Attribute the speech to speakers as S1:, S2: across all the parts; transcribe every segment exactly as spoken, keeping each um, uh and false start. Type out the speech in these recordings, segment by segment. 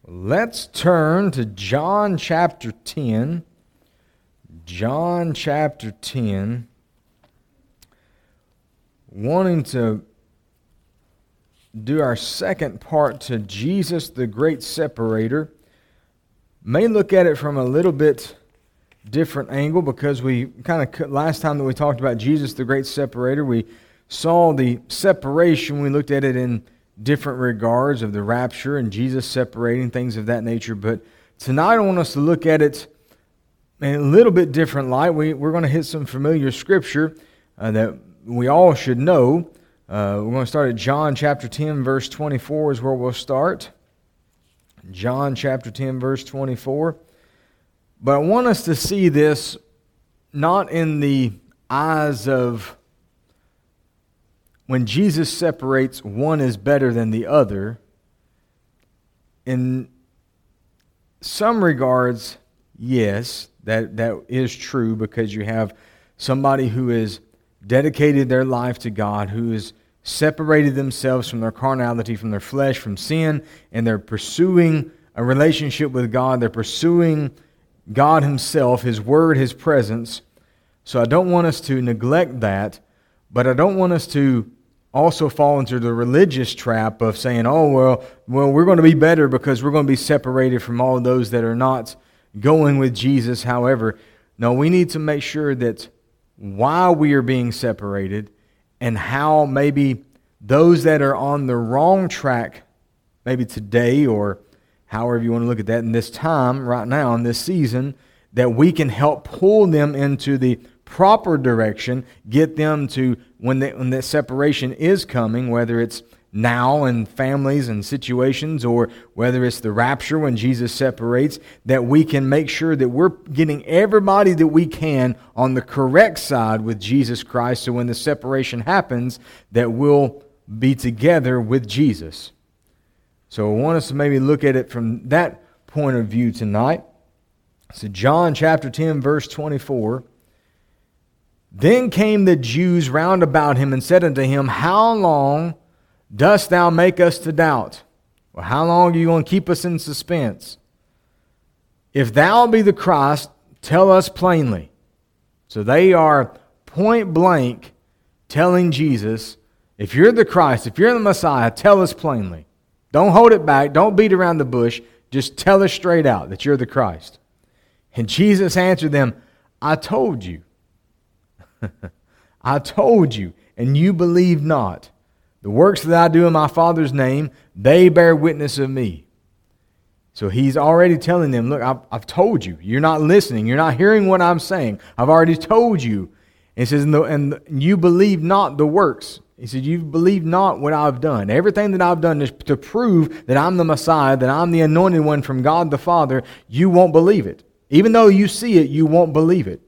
S1: Let's turn to John chapter ten. John chapter ten. Wanting to do our second part to Jesus, the great separator. May look at it from a little bit different angle because we kind of, last time that we talked about Jesus, the great separator, we saw the separation. We looked at it in different regards of the rapture and Jesus separating, things of that nature. But tonight I want us to look at it in a little bit different light. We, we're going to hit some familiar scripture uh, that we all should know. Uh, we're going to start at John chapter ten, verse twenty-four is where we'll start. John chapter ten, verse twenty-four. But I want us to see this not in the eyes of when Jesus separates, one is better than the other. In some regards, yes, that, that is true because you have somebody who has dedicated their life to God, who has separated themselves from their carnality, from their flesh, from sin, and they're pursuing a relationship with God. They're pursuing God Himself, His Word, His presence. So I don't want us to neglect that, but I don't want us to also fall into the religious trap of saying, oh, well, well, we're going to be better because we're going to be separated from all those that are not going with Jesus. However, no, we need to make sure that while we are being separated and how maybe those that are on the wrong track, maybe today or however you want to look at that in this time, right now, in this season, that we can help pull them into the proper direction, get them to, when, they, when that separation is coming, whether it's now in families and situations or whether it's the rapture when Jesus separates, that we can make sure that we're getting everybody that we can on the correct side with Jesus Christ, so when the separation happens, that we'll be together with Jesus. So I want us to maybe look at it from that point of view tonight. So John chapter ten, verse twenty-four. Then came the Jews round about him and said unto him, How long dost thou make us to doubt? Well, how long are you going to keep us in suspense? If thou be the Christ, tell us plainly. So they are point blank telling Jesus, if you're the Christ, if you're the Messiah, tell us plainly. Don't hold it back. Don't beat around the bush. Just tell us straight out that you're the Christ. And Jesus answered them, I told you. I told you, and you believe not. The works that I do in my Father's name, they bear witness of me. So He's already telling them, look, I've, I've told you. You're not listening. You're not hearing what I'm saying. I've already told you. And He says, and, the, and you believe not the works. He said, you believe not what I've done. Everything that I've done is to prove that I'm the Messiah, that I'm the anointed one from God the Father. You won't believe it. Even though you see it, you won't believe it.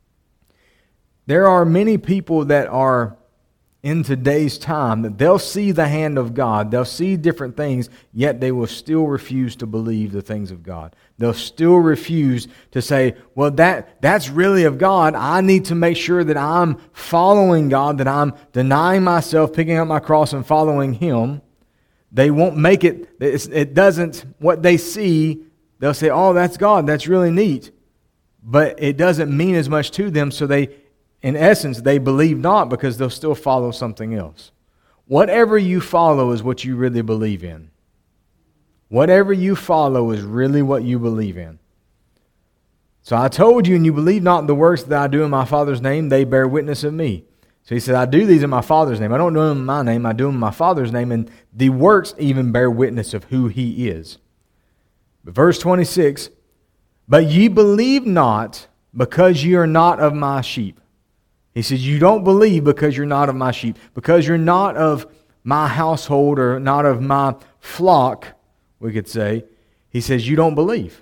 S1: There are many people that are in today's time that they'll see the hand of God. They'll see different things, yet they will still refuse to believe the things of God. They'll still refuse to say, well, that that's really of God. I need to make sure that I'm following God, that I'm denying myself, picking up my cross and following Him. They won't make it, it doesn't, what they see, they'll say, oh, that's God. That's really neat. But it doesn't mean as much to them, so they in essence, they believe not because they'll still follow something else. Whatever you follow is what you really believe in. Whatever you follow is really what you believe in. So I told you, and you believe not the works that I do in my Father's name, they bear witness of me. So He said, I do these in my Father's name. I don't do them in my name, I do them in my Father's name, and the works even bear witness of who He is. But verse twenty-six, but ye believe not because ye are not of my sheep. He says, you don't believe because you're not of my sheep, because you're not of my household or not of my flock, we could say. He says, you don't believe.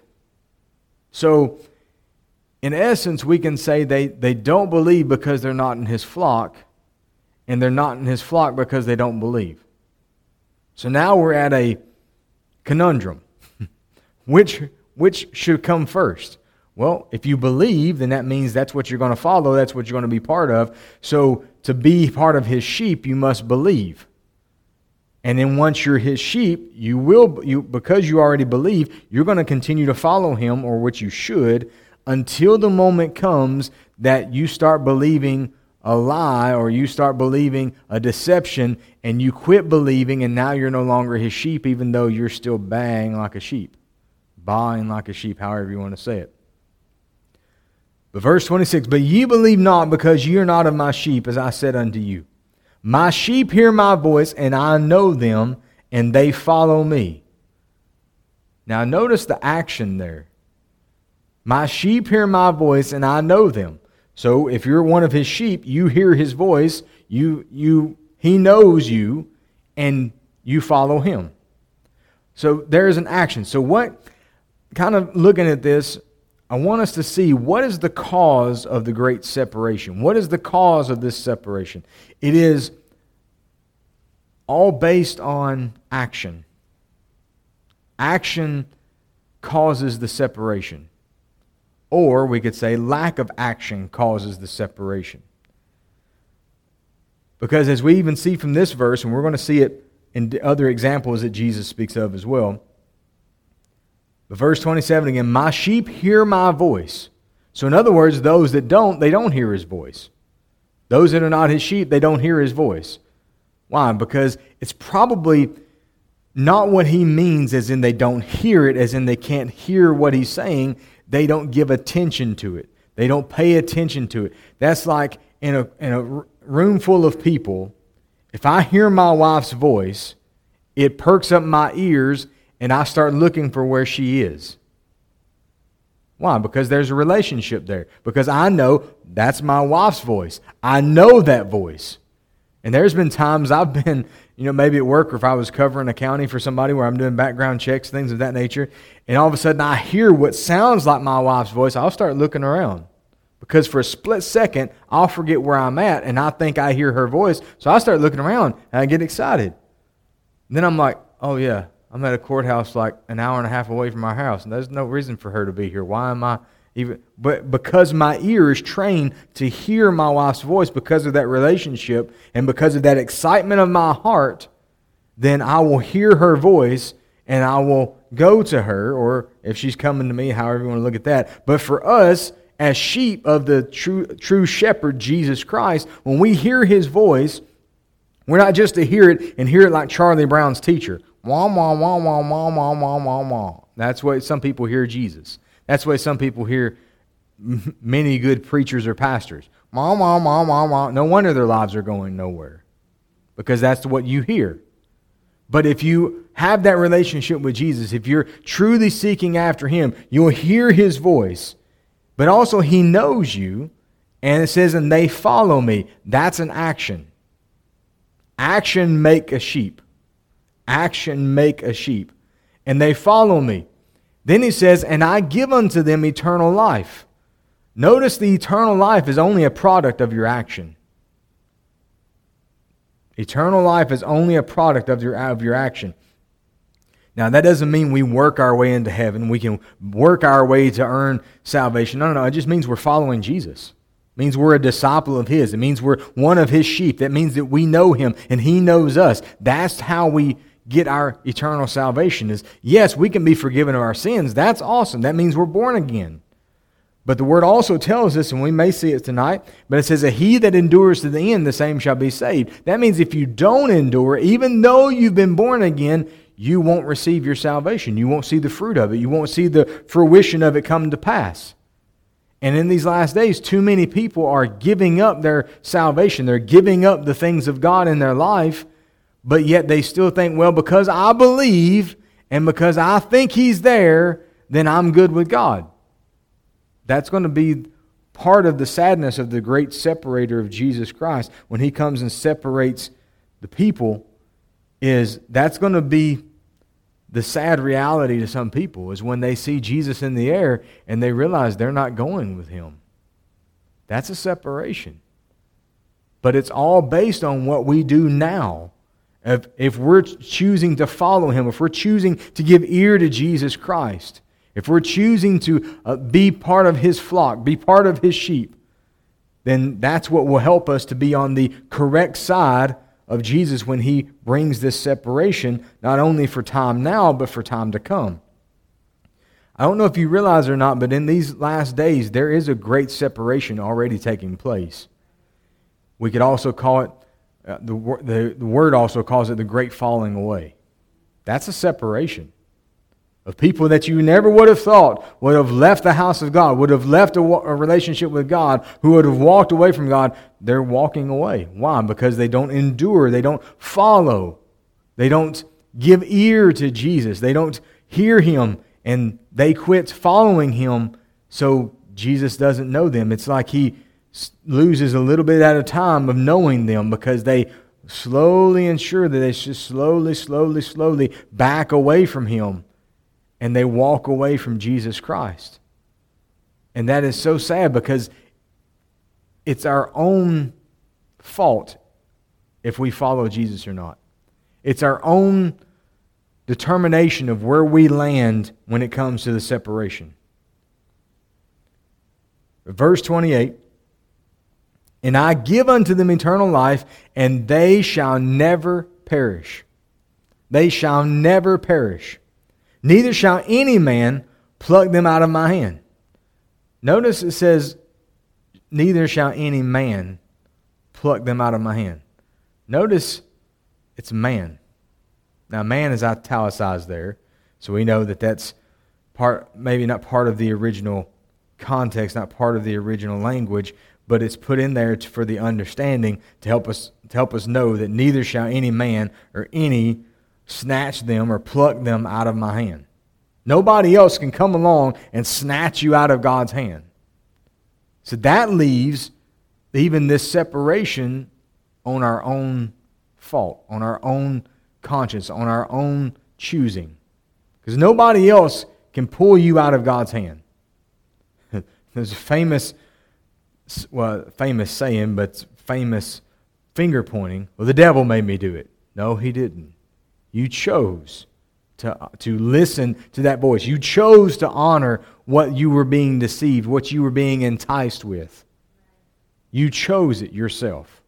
S1: So, in essence, we can say they, they don't believe because they're not in His flock, and they're not in His flock because they don't believe. So now we're at a conundrum. which, which should come first? Well, if you believe, then that means that's what you're going to follow. That's what you're going to be part of. So to be part of His sheep, you must believe. And then once you're his sheep, you will, you because you already believe, you're going to continue to follow him, or what you should, until the moment comes that you start believing a lie, or you start believing a deception, and you quit believing, and now you're no longer his sheep, even though you're still baying like a sheep. Baaing like a sheep, however you want to say it. But verse twenty-six, but ye believe not, because ye are not of my sheep, as I said unto you. My sheep hear my voice, and I know them, and they follow me. Now notice the action there. My sheep hear my voice, and I know them. So if you're one of his sheep, you hear his voice, you you he knows you, and you follow him. So there's an action. So what, kind of looking at this, I want us to see what is the cause of the great separation. What is the cause of this separation? It is all based on action. Action causes the separation. Or we could say lack of action causes the separation. Because as we even see from this verse, and we're going to see it in other examples that Jesus speaks of as well, but verse twenty-seven again, my sheep hear my voice. So in other words, those that don't, they don't hear his voice. Those that are not his sheep, they don't hear his voice. Why? Because it's probably not what he means as in they don't hear it, as in they can't hear what he's saying. They don't give attention to it. They don't pay attention to it. That's like in a, in a room full of people, if I hear my wife's voice, it perks up my ears and I start looking for where she is. Why? Because there's a relationship there. Because I know that's my wife's voice. I know that voice. And there's been times I've been, you know, maybe at work, or if I was covering a county for somebody where I'm doing background checks, things of that nature, and all of a sudden I hear what sounds like my wife's voice, I'll start looking around. Because for a split second, I'll forget where I'm at, and I think I hear her voice, so I start looking around, and I get excited. And then I'm like, oh yeah, I'm at a courthouse like an hour and a half away from our house, and there's no reason for her to be here. Why am I even? But because my ear is trained to hear my wife's voice because of that relationship and because of that excitement of my heart, then I will hear her voice and I will go to her, or if she's coming to me, however you want to look at that. But for us, as sheep of the true, true shepherd, Jesus Christ, when we hear his voice, we're not just to hear it and hear it like Charlie Brown's teacher. Wah, wah, wah, wah, wah, wah, wah, wah, wah. That's the way some people hear Jesus. That's the way some people hear many good preachers or pastors. Wah, wah, wah, wah, wah. No wonder their lives are going nowhere. Because that's what you hear. But if you have that relationship with Jesus, if you're truly seeking after him, you'll hear his voice. But also he knows you. And it says, and they follow me. That's an action. Action make a sheep. Action make a sheep. And they follow me. Then he says, and I give unto them eternal life. Notice the eternal life is only a product of your action. Eternal life is only a product of your, of your action. Now, that doesn't mean we work our way into heaven. We can work our way to earn salvation. No, no, no. It just means we're following Jesus. It means we're a disciple of his. It means we're one of his sheep. That means that we know him and he knows us. That's how we get our eternal salvation. Is yes, we can be forgiven of our sins. That's awesome. That means we're born again. But the word also tells us, and we may see it tonight, but it says that he that endures to the end, the same shall be saved. That means if you don't endure, even though you've been born again, you won't receive your salvation. You won't see the fruit of it. You won't see the fruition of it come to pass. And in these last days, too many people are giving up their salvation. They're giving up the things of God in their life, but yet they still think, well, because I believe and because I think he's there, then I'm good with God. That's going to be part of the sadness of the great separator of Jesus Christ when he comes and separates the people. Is that's going to be the sad reality to some people, is when they see Jesus in the air and they realize they're not going with him. That's a separation. But it's all based on what we do now. If, if we're choosing to follow him, if we're choosing to give ear to Jesus Christ, if we're choosing to uh, be part of his flock, be part of his sheep, then that's what will help us to be on the correct side of Jesus when he brings this separation, not only for time now, but for time to come. I don't know if you realize or not, but in these last days, there is a great separation already taking place. We could also call it, uh, the, the, the word also calls it the great falling away. That's a separation of people that you never would have thought would have left the house of God, would have left a, a relationship with God, who would have walked away from God. They're walking away. Why? Because they don't endure. They don't follow. They don't give ear to Jesus. They don't hear Him, and they quit following Him, so Jesus doesn't know them. It's like He loses a little bit at a time of knowing them because they slowly ensure that they just slowly, slowly, slowly back away from Him. And they walk away from Jesus Christ. And that is so sad because it's our own fault if we follow Jesus or not. It's our own determination of where we land when it comes to the separation. Verse twenty-eight, and I give unto them eternal life, and they shall never perish. They shall never perish. Neither shall any man pluck them out of my hand. Notice it says, neither shall any man pluck them out of my hand. Notice it's man. Now, man is italicized there, so we know that that's part, maybe not part of the original context, not part of the original language, but it's put in there to, for the understanding to help us to help us know that neither shall any man or any snatch them or pluck them out of my hand. Nobody else can come along and snatch you out of God's hand. So that leaves even this separation on our own fault, on our own conscience, on our own choosing. Because nobody else can pull you out of God's hand. There's a famous, well, famous saying, but famous finger pointing. Well, the devil made me do it. No, he didn't. You chose to, to listen to that voice. You chose to honor what you were being deceived, what you were being enticed with. You chose it yourself.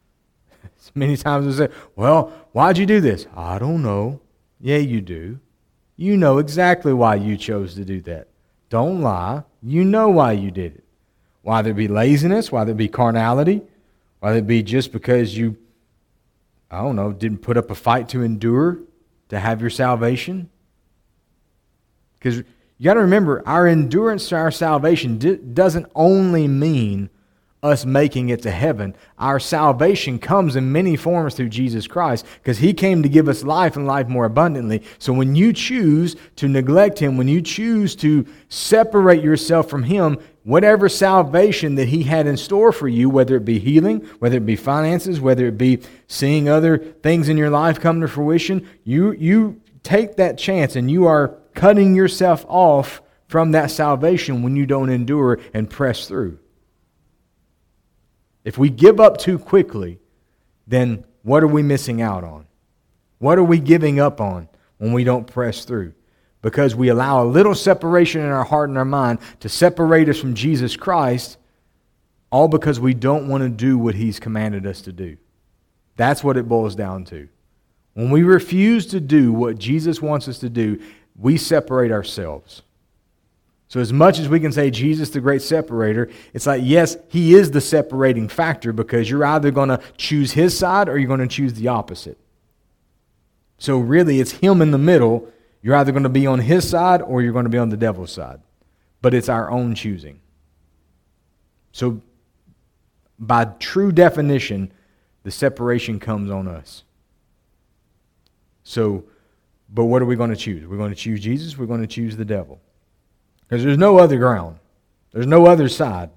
S1: Many times we say, well, why'd you do this? I don't know. Yeah, you do. You know exactly why you chose to do that. Don't lie. You know why you did it. Whether it be laziness, whether it be carnality, whether it be just because you I don't know, didn't put up a fight to endure to have your salvation. Because you got to remember, our endurance to our salvation di- doesn't only mean us making it to heaven. Our salvation comes in many forms through Jesus Christ because He came to give us life and life more abundantly. So when you choose to neglect Him, when you choose to separate yourself from Him, whatever salvation that He had in store for you, whether it be healing, whether it be finances, whether it be seeing other things in your life come to fruition, you, you take that chance and you are cutting yourself off from that salvation when you don't endure and press through. If we give up too quickly, then what are we missing out on? What are we giving up on when we don't press through? Because we allow a little separation in our heart and our mind to separate us from Jesus Christ, all because we don't want to do what He's commanded us to do. That's what it boils down to. When we refuse to do what Jesus wants us to do, we separate ourselves. So as much as we can say Jesus the great separator, it's like, yes, He is the separating factor because you're either going to choose His side or you're going to choose the opposite. So really, it's Him in the middle. You're either going to be on His side or you're going to be on the devil's side. But it's our own choosing. So by true definition, the separation comes on us. So, but what are we going to choose? We're going to choose Jesus, we're going to choose the devil. Because there's no other ground. There's no other side.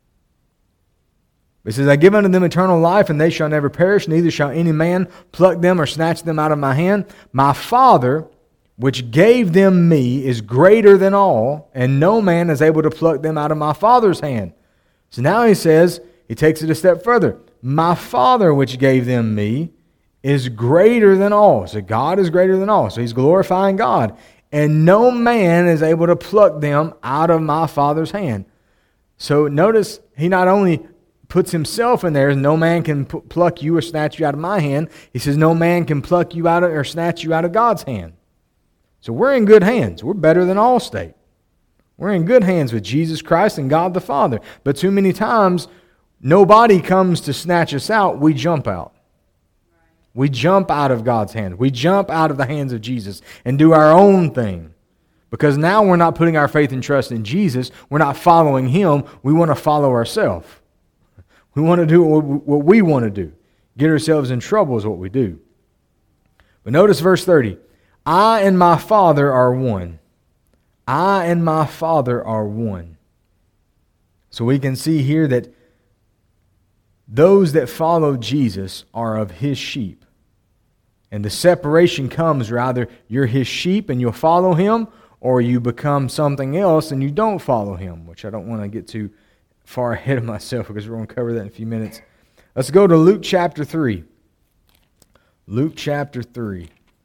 S1: It says, I give unto them eternal life, and they shall never perish, neither shall any man pluck them or snatch them out of my hand. My Father, which gave them me, is greater than all, and no man is able to pluck them out of my Father's hand. So now he says, he takes it a step further. My Father, which gave them me, is greater than all. So God is greater than all. So He's glorifying God. And no man is able to pluck them out of my Father's hand. So notice, He not only puts himself in there. No man can p- pluck you or snatch you out of my hand. He says no man can pluck you out of, or snatch you out of God's hand. So we're in good hands. We're better than Allstate. We're in good hands with Jesus Christ and God the Father. But too many times, nobody comes to snatch us out. We jump out. We jump out of God's hand. We jump out of the hands of Jesus and do our own thing. Because now we're not putting our faith and trust in Jesus. We're not following Him. We want to follow ourselves. We want to do what we want to do. Get ourselves in trouble is what we do. But notice verse thirty. I and my Father are one. I and my Father are one. So we can see here that those that follow Jesus are of His sheep. And the separation comes rather you're His sheep and you'll follow Him, or you become something else and you don't follow Him, which I don't want to get too far ahead of myself because we're going to cover that in a few minutes. Let's go to Luke chapter three. Luke chapter three.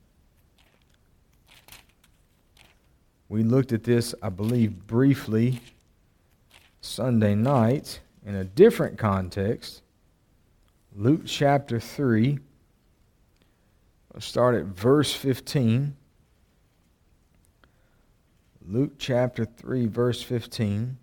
S1: We looked at this, I believe, briefly Sunday night in a different context. Luke chapter three. I'll start at verse fifteen. Luke chapter three, verse fifteen.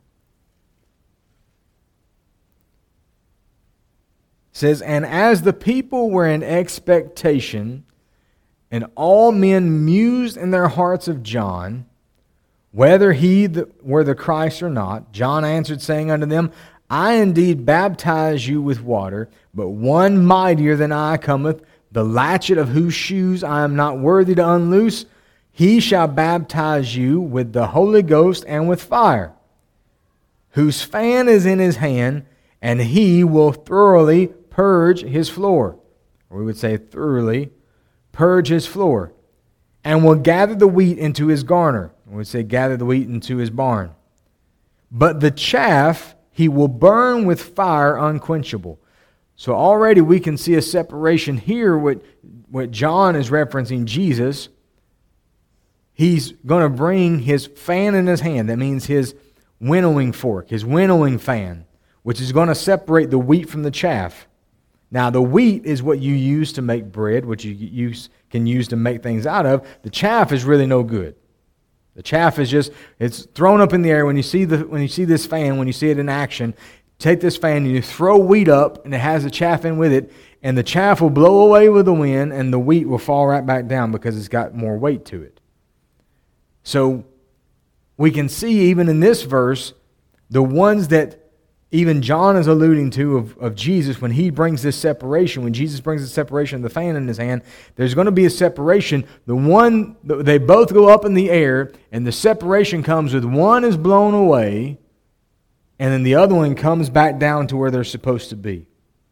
S1: It says, and as the people were in expectation, and all men mused in their hearts of John, whether he were the Christ or not, John answered, saying unto them, I indeed baptize you with water, but one mightier than I cometh, the latchet of whose shoes I am not worthy to unloose. He shall baptize you with the Holy Ghost and with fire, whose fan is in his hand, and he will thoroughly purge his floor. Or we would say thoroughly purge his floor, and will gather the wheat into his garner. We would say gather the wheat into his barn. But the chaff he will burn with fire unquenchable. So already we can see a separation here. What, what John is referencing Jesus, he's going to bring his fan in his hand. That means his winnowing fork, his winnowing fan, which is going to separate the wheat from the chaff. Now, the wheat is what you use to make bread, which you use, can use to make things out of. The chaff is really no good. The chaff is just, it's thrown up in the air. When you see the when you see this fan, when you see it in action, take this fan and you throw wheat up, and it has the chaff in with it, and the chaff will blow away with the wind, and the wheat will fall right back down because it's got more weight to it. So we can see even in this verse, the ones that even John is alluding to of, of Jesus, when he brings this separation, when Jesus brings the separation of the fan in his hand, there's going to be a separation. The one, they both go up in the air, and the separation comes with one is blown away, and then the other one comes back down to where they're supposed to be.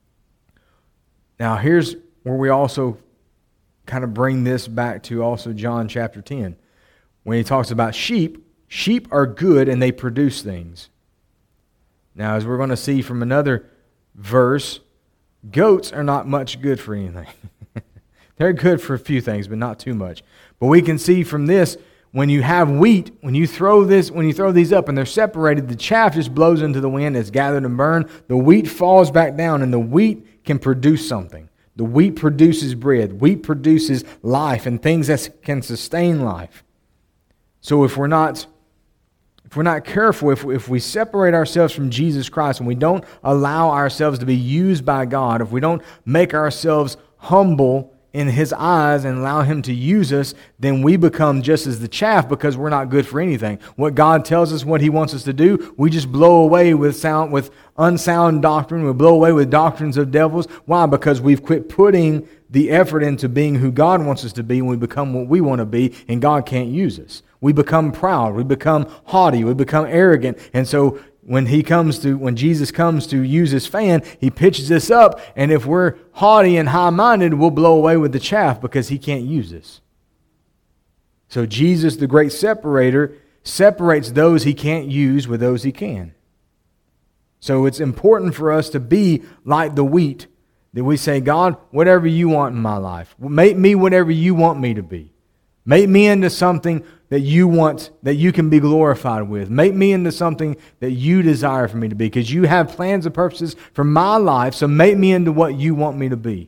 S1: Now here's where we also kind of bring this back to also John chapter ten. When he talks about sheep, sheep are good and they produce things. Now, as we're going to see from another verse, goats are not much good for anything. They're good for a few things, but not too much. But we can see from this, when you have wheat, when you throw this, when you throw these up and they're separated, the chaff just blows into the wind, it's gathered and burned. The wheat falls back down, and the wheat can produce something. The wheat produces bread. Wheat produces life and things that can sustain life. So if we're not If we're not careful, if, if we separate ourselves from Jesus Christ and we don't allow ourselves to be used by God, if we don't make ourselves humble in His eyes and allow Him to use us, then we become just as the chaff because we're not good for anything. What God tells us, what He wants us to do, we just blow away with sound, with unsound doctrine. We blow away with doctrines of devils. Why? Because we've quit putting the effort into being who God wants us to be, and we become what we want to be, and God can't use us. We become proud. We become haughty. We become arrogant. And so when he comes to, when Jesus comes to use his fan, he pitches this up. And if we're haughty and high-minded, we'll blow away with the chaff because he can't use us. So Jesus, the great separator, separates those he can't use with those he can. So it's important for us to be like the wheat, that we say, God, whatever you want in my life, make me whatever you want me to be. Make me into something that you want, that you can be glorified with. Make me into something that you desire for me to be, because you have plans and purposes for my life, so make me into what you want me to be.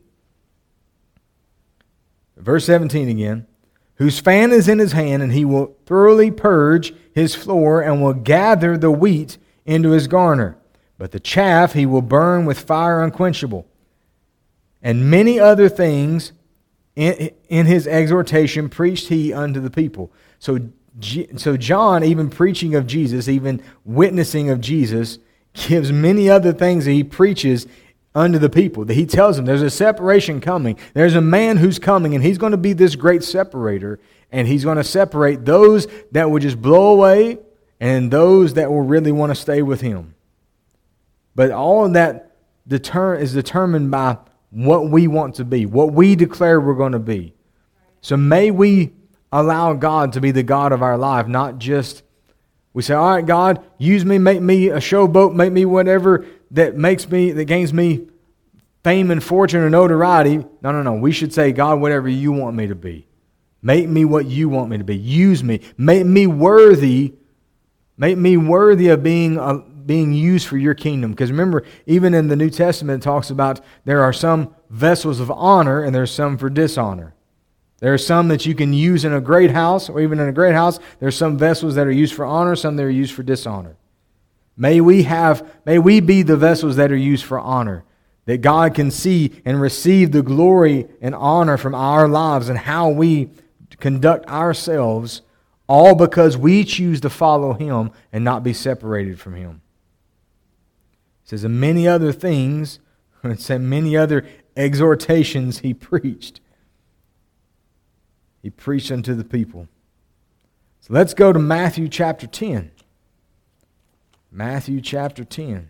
S1: Verse seventeen again. Whose fan is in his hand, and he will thoroughly purge his floor, and will gather the wheat into his garner. But the chaff he will burn with fire unquenchable. And many other things in, in his exhortation preached he unto the people. So, so John, even preaching of Jesus, even witnessing of Jesus, gives many other things that he preaches unto the people. That he tells them there's a separation coming. There's a man who's coming, and he's going to be this great separator. And he's going to separate those that will just blow away and those that will really want to stay with him. But all of that deter- is determined by what we want to be, what we declare we're going to be. So may we allow God to be the God of our life, not just, we say, all right, God, use me, make me a showboat, make me whatever that makes me, that gains me fame and fortune or notoriety. No, no, no. We should say, God, whatever you want me to be. Make me what you want me to be. Use me. Make me worthy. Make me worthy of being a, being used for your kingdom. Because remember, even in the New Testament, it talks about there are some vessels of honor and there's some for dishonor. There are some that you can use in a great house, or even in a great house. There are some vessels that are used for honor, some that are used for dishonor. May we have, may we be the vessels that are used for honor, that God can see and receive the glory and honor from our lives and how we conduct ourselves, all because we choose to follow Him and not be separated from Him. It says, and many other things, it said many other exhortations He preached. He preached unto the people. So let's go to Matthew chapter ten. Matthew chapter ten.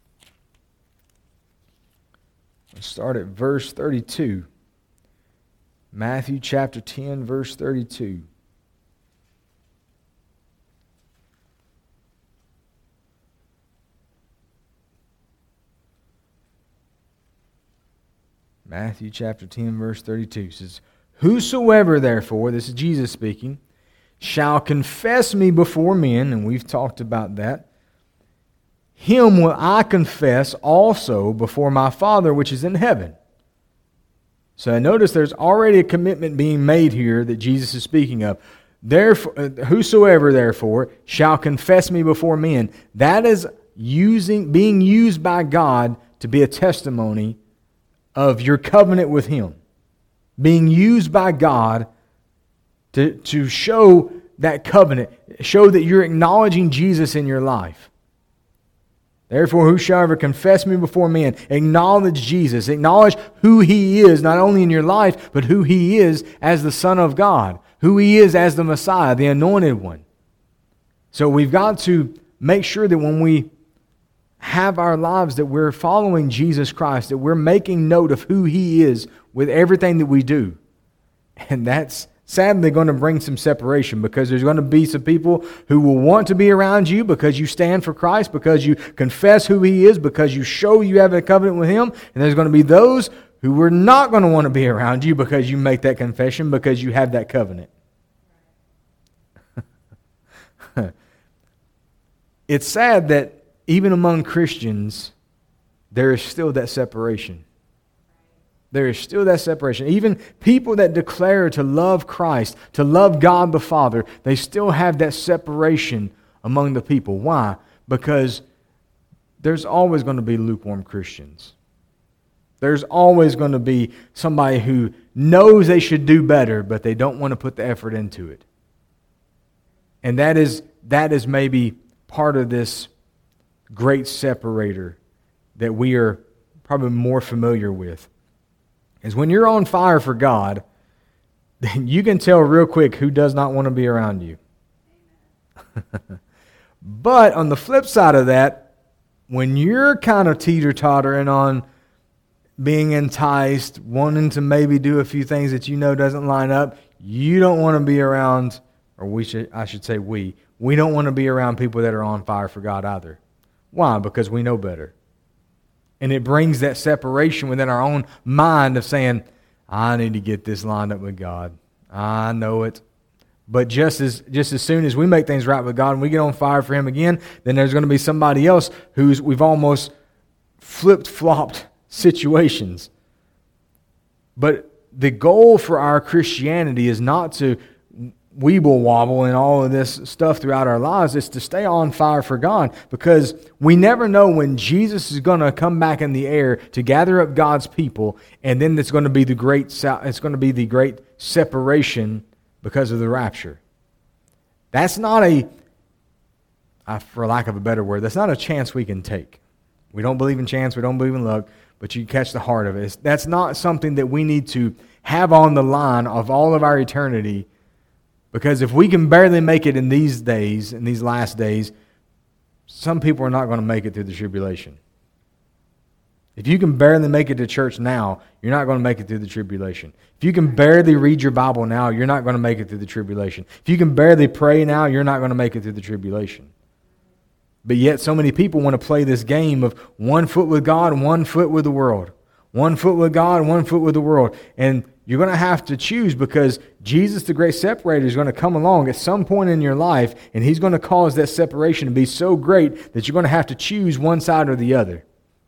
S1: Let's start at verse thirty-two. Matthew chapter ten, verse thirty-two. Matthew chapter ten, verse thirty-two says, whosoever therefore, this is Jesus speaking, shall confess me before men, and we've talked about that, him will I confess also before my Father which is in heaven. So notice there's already a commitment being made here that Jesus is speaking of. Therefore, whosoever therefore shall confess me before men, that is using, being used by God to be a testimony of your covenant with Him. Being used by God to, to show that covenant, show that you're acknowledging Jesus in your life. Therefore, whosoever confess me before men, acknowledge Jesus, acknowledge who He is, not only in your life, but who He is as the Son of God, who He is as the Messiah, the Anointed One. So we've got to make sure that when we have our lives, that we're following Jesus Christ, that we're making note of who He is with everything that we do. And that's sadly going to bring some separation, because there's going to be some people who will want to be around you because you stand for Christ, because you confess who He is, because you show you have a covenant with Him. And there's going to be those who are not going to want to be around you because you make that confession, because you have that covenant. It's sad that even among Christians, there is still that separation. There is still that separation. Even people that declare to love Christ, to love God the Father, they still have that separation among the people. Why? Because there's always going to be lukewarm Christians. There's always going to be somebody who knows they should do better, but they don't want to put the effort into it. And that is that is maybe part of this great separator that we are probably more familiar with. Is when you're on fire for God, then you can tell real quick who does not want to be around you. But on the flip side of that, when you're kind of teeter-tottering on being enticed, wanting to maybe do a few things that you know doesn't line up, you don't want to be around, or we should, I should say we, we don't want to be around people that are on fire for God either. Why? Because we know better. And it brings that separation within our own mind of saying, I need to get this lined up with God. I know it. But just as just as soon as we make things right with God and we get on fire for Him again, then there's going to be somebody else who's we've almost flipped-flopped situations. But the goal for our Christianity is not to weeble wobble and all of this stuff throughout our lives. It's to stay on fire for God, because we never know when Jesus is going to come back in the air to gather up God's people, and then it's going to be the great it's going to be the great separation because of the rapture. That's not a, for lack of a better word, that's not a chance we can take. We don't believe in chance, we don't believe in luck, but you catch the heart of it. It's, that's not something that we need to have on the line of all of our eternity, because if we can barely make it in these days, in these last days, some people are not going to make it through the tribulation. If you can barely make it to church now, you're not going to make it through the tribulation. If you can barely read your Bible now, you're not going to make it through the tribulation. If you can barely pray now, you're not going to make it through the tribulation. But yet so many people want to play this game of one foot with God and one foot with the world. One foot with God and one foot with the world. And you're going to have to choose, because Jesus, the great separator, is going to come along at some point in your life, and He's going to cause that separation to be so great that you're going to have to choose one side or the other.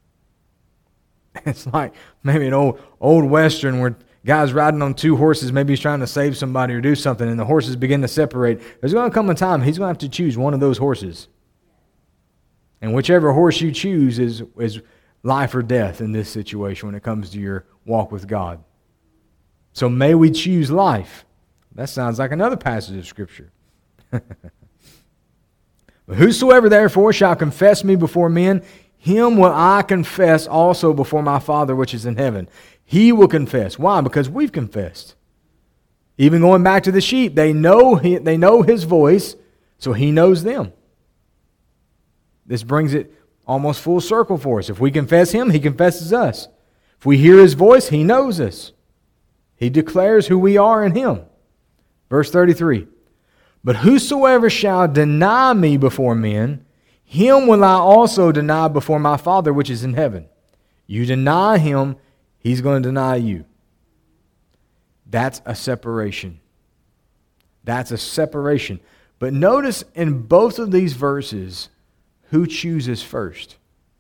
S1: It's like maybe an old old Western where guy's riding on two horses, maybe he's trying to save somebody or do something, and the horses begin to separate. There's going to come a time he's going to have to choose one of those horses. And whichever horse you choose is, is life or death in this situation when it comes to your walk with God. So may we choose life. That sounds like another passage of Scripture. But whosoever therefore shall confess me before men, him will I confess also before my Father which is in heaven. He will confess. Why? Because we've confessed. Even going back to the sheep, they know he, they know His voice, so He knows them. This brings it almost full circle for us. If we confess Him, He confesses us. If we hear His voice, He knows us. He declares who we are in Him. Verse thirty-three. But whosoever shall deny me before men, him will I also deny before my Father which is in heaven. You deny Him, He's going to deny you. That's a separation. That's a separation. But notice in both of these verses, who chooses first?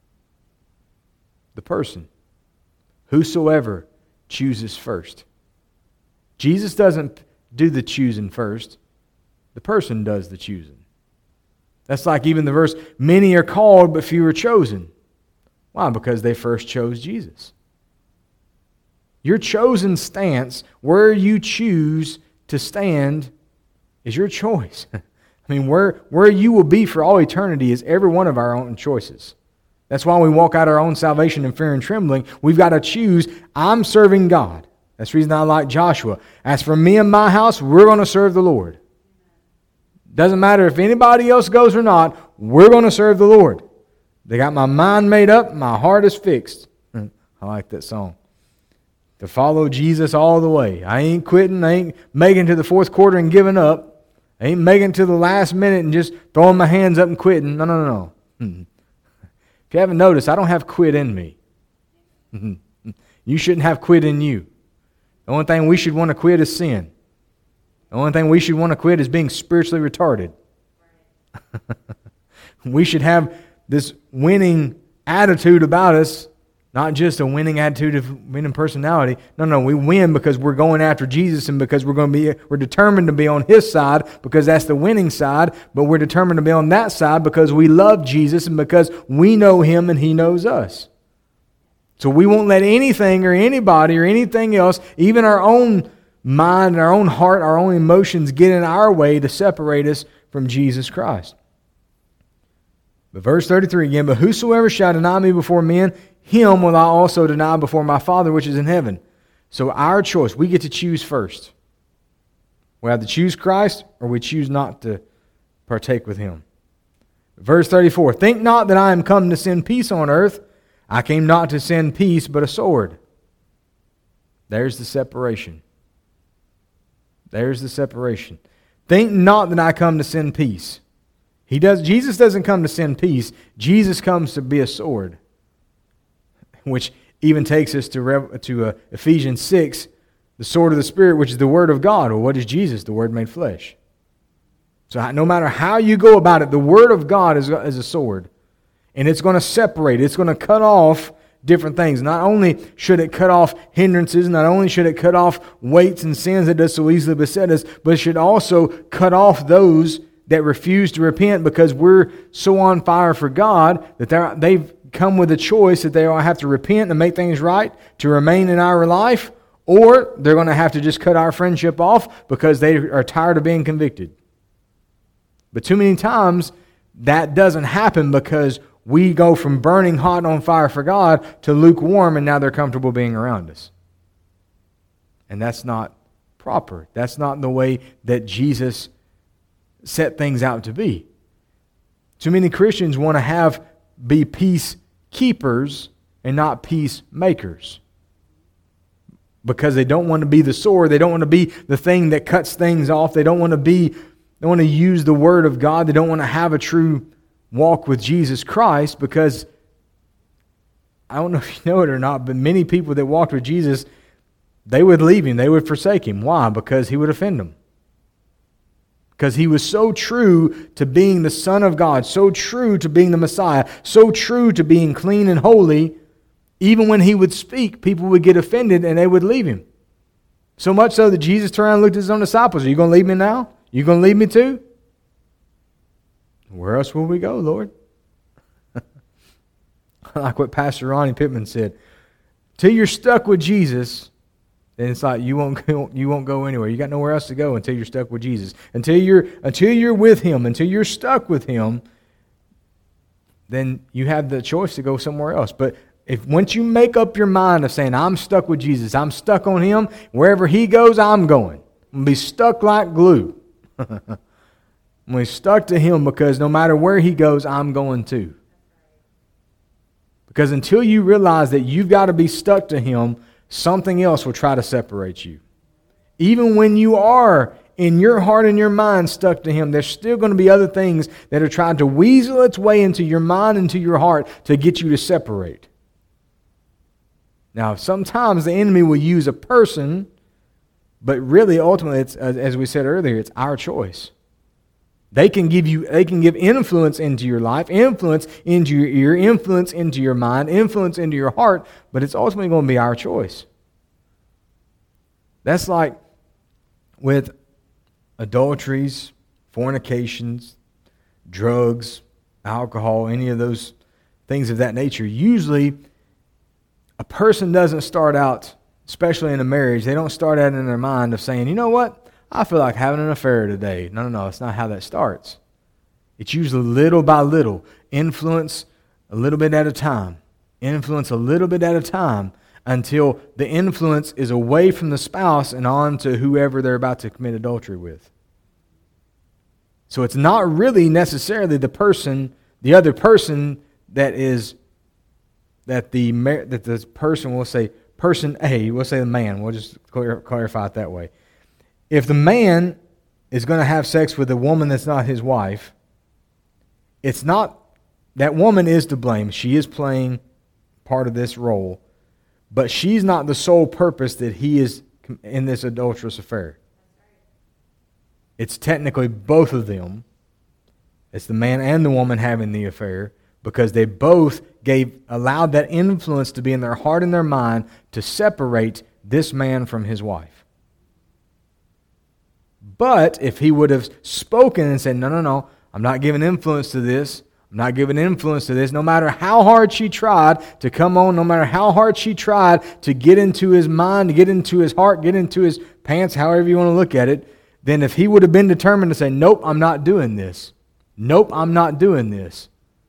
S1: The person. Whosoever chooses first. Jesus doesn't do the choosing first. The person does the choosing. That's like even the verse, many are called, but few are chosen. Why? Because they first chose Jesus. Your chosen stance, where you choose to stand, is your choice. I mean, where, where you will be for all eternity is every one of our own choices. That's why we walk out our own salvation in fear and trembling. We've got to choose, I'm serving God. That's the reason I like Joshua. As for me and my house, we're going to serve the Lord. Doesn't matter if anybody else goes or not, we're going to serve the Lord. They got my mind made up, my heart is fixed. I like that song. To follow Jesus all the way. I ain't quitting, I ain't making to the fourth quarter and giving up. I ain't making to the last minute and just throwing my hands up and quitting. No, no, no, no. If you haven't noticed, I don't have quit in me. You shouldn't have quit in you. The only thing we should want to quit is sin. The only thing we should want to quit is being spiritually retarded. We should have this winning attitude about us, not just a winning attitude of winning personality. No, no, we win because we're going after Jesus and because we're going to be, we're determined to be on His side because that's the winning side, but we're determined to be on that side because we love Jesus and because we know Him and He knows us. So we won't let anything or anybody or anything else, even our own mind, our own heart, our own emotions get in our way to separate us from Jesus Christ. But verse thirty-three again, but whosoever shall deny me before men, him will I also deny before my Father which is in heaven. So our choice, we get to choose first. We have to choose Christ or we choose not to partake with Him. Verse thirty-four, think not that I am come to send peace on earth. I came not to send peace, but a sword. There's the separation. There's the separation. Think not that I come to send peace. He does. Jesus doesn't come to send peace. Jesus comes to be a sword. Which even takes us to, to uh, Ephesians six, the sword of the Spirit, which is the Word of God. Well, what is Jesus? The Word made flesh. So no matter how you go about it, the Word of God is, is a sword. And it's going to separate. It's going to cut off different things. Not only should it cut off hindrances, not only should it cut off weights and sins that does so easily beset us, but it should also cut off those that refuse to repent because we're so on fire for God that they've come with a choice that they all have to repent and make things right to remain in our life, or they're going to have to just cut our friendship off because they are tired of being convicted. But too many times that doesn't happen because we go from burning hot on fire for God to lukewarm, and now they're comfortable being around us. And that's not proper. That's not the way that Jesus set things out to be. Too many Christians want to have be peacekeepers and not peacemakers. Because they don't want to be the sword. They don't want to be the thing that cuts things off. They don't want to be, they don't want to use the Word of God. They don't want to have a true walk with Jesus Christ, because I don't know if you know it or not, but many people that walked with Jesus, they would leave Him. They would forsake Him. Why? Because He would offend them. Because He was so true to being the Son of God, so true to being the Messiah, so true to being clean and holy, even when He would speak, people would get offended and they would leave Him. So much so that Jesus turned around and looked at His own disciples. Are you going to leave me now? You going to leave me too? Where else will we go, Lord? Like what Pastor Ronnie Pittman said. Till you're stuck with Jesus, then it's like you won't go, you won't go anywhere. You got nowhere else to go until you're stuck with Jesus. Until you're until you're with Him, until you're stuck with Him, then you have the choice to go somewhere else. But if once you make up your mind of saying, I'm stuck with Jesus, I'm stuck on Him, wherever He goes, I'm going. I'm going to be stuck like glue. I'm going to be stuck to Him because no matter where He goes, I'm going too. Because until you realize that you've got to be stuck to Him, something else will try to separate you. Even when you are in your heart and your mind stuck to Him, there's still going to be other things that are trying to weasel its way into your mind, into your heart to get you to separate. Now, sometimes the enemy will use a person, but really, ultimately, it's, as we said earlier, it's our choice. They can give you, they can give influence into your life, influence into your ear, influence into your mind, influence into your heart, but it's ultimately going to be our choice. That's like with adulteries, fornications, drugs, alcohol, any of those things of that nature. Usually, a person doesn't start out, especially in a marriage, they don't start out in their mind of saying, you know what? I feel like having an affair today. No, no, no. That's not how that starts. It's usually little by little. Influence a little bit at a time. Influence a little bit at a time until the influence is away from the spouse and on to whoever they're about to commit adultery with. So it's not really necessarily the person, the other person that is, that the that the person, we'll say person A, we'll say the man. We'll just clarify it that way. If the man is going to have sex with a woman that's not his wife, it's not, that woman is to blame. She is playing part of this role, but she's not the sole purpose that he is in this adulterous affair. It's technically both of them. It's the man and the woman having the affair because they both gave allowed that influence to be in their heart and their mind to separate this man from his wife. But if he would have spoken and said, no, no, no, I'm not giving influence to this. I'm not giving influence to this. No matter how hard she tried to come on, no matter how hard she tried to get into his mind, to get into his heart, get into his pants, however you want to look at it, then if he would have been determined to say, nope, I'm not doing this. Nope, I'm not doing this.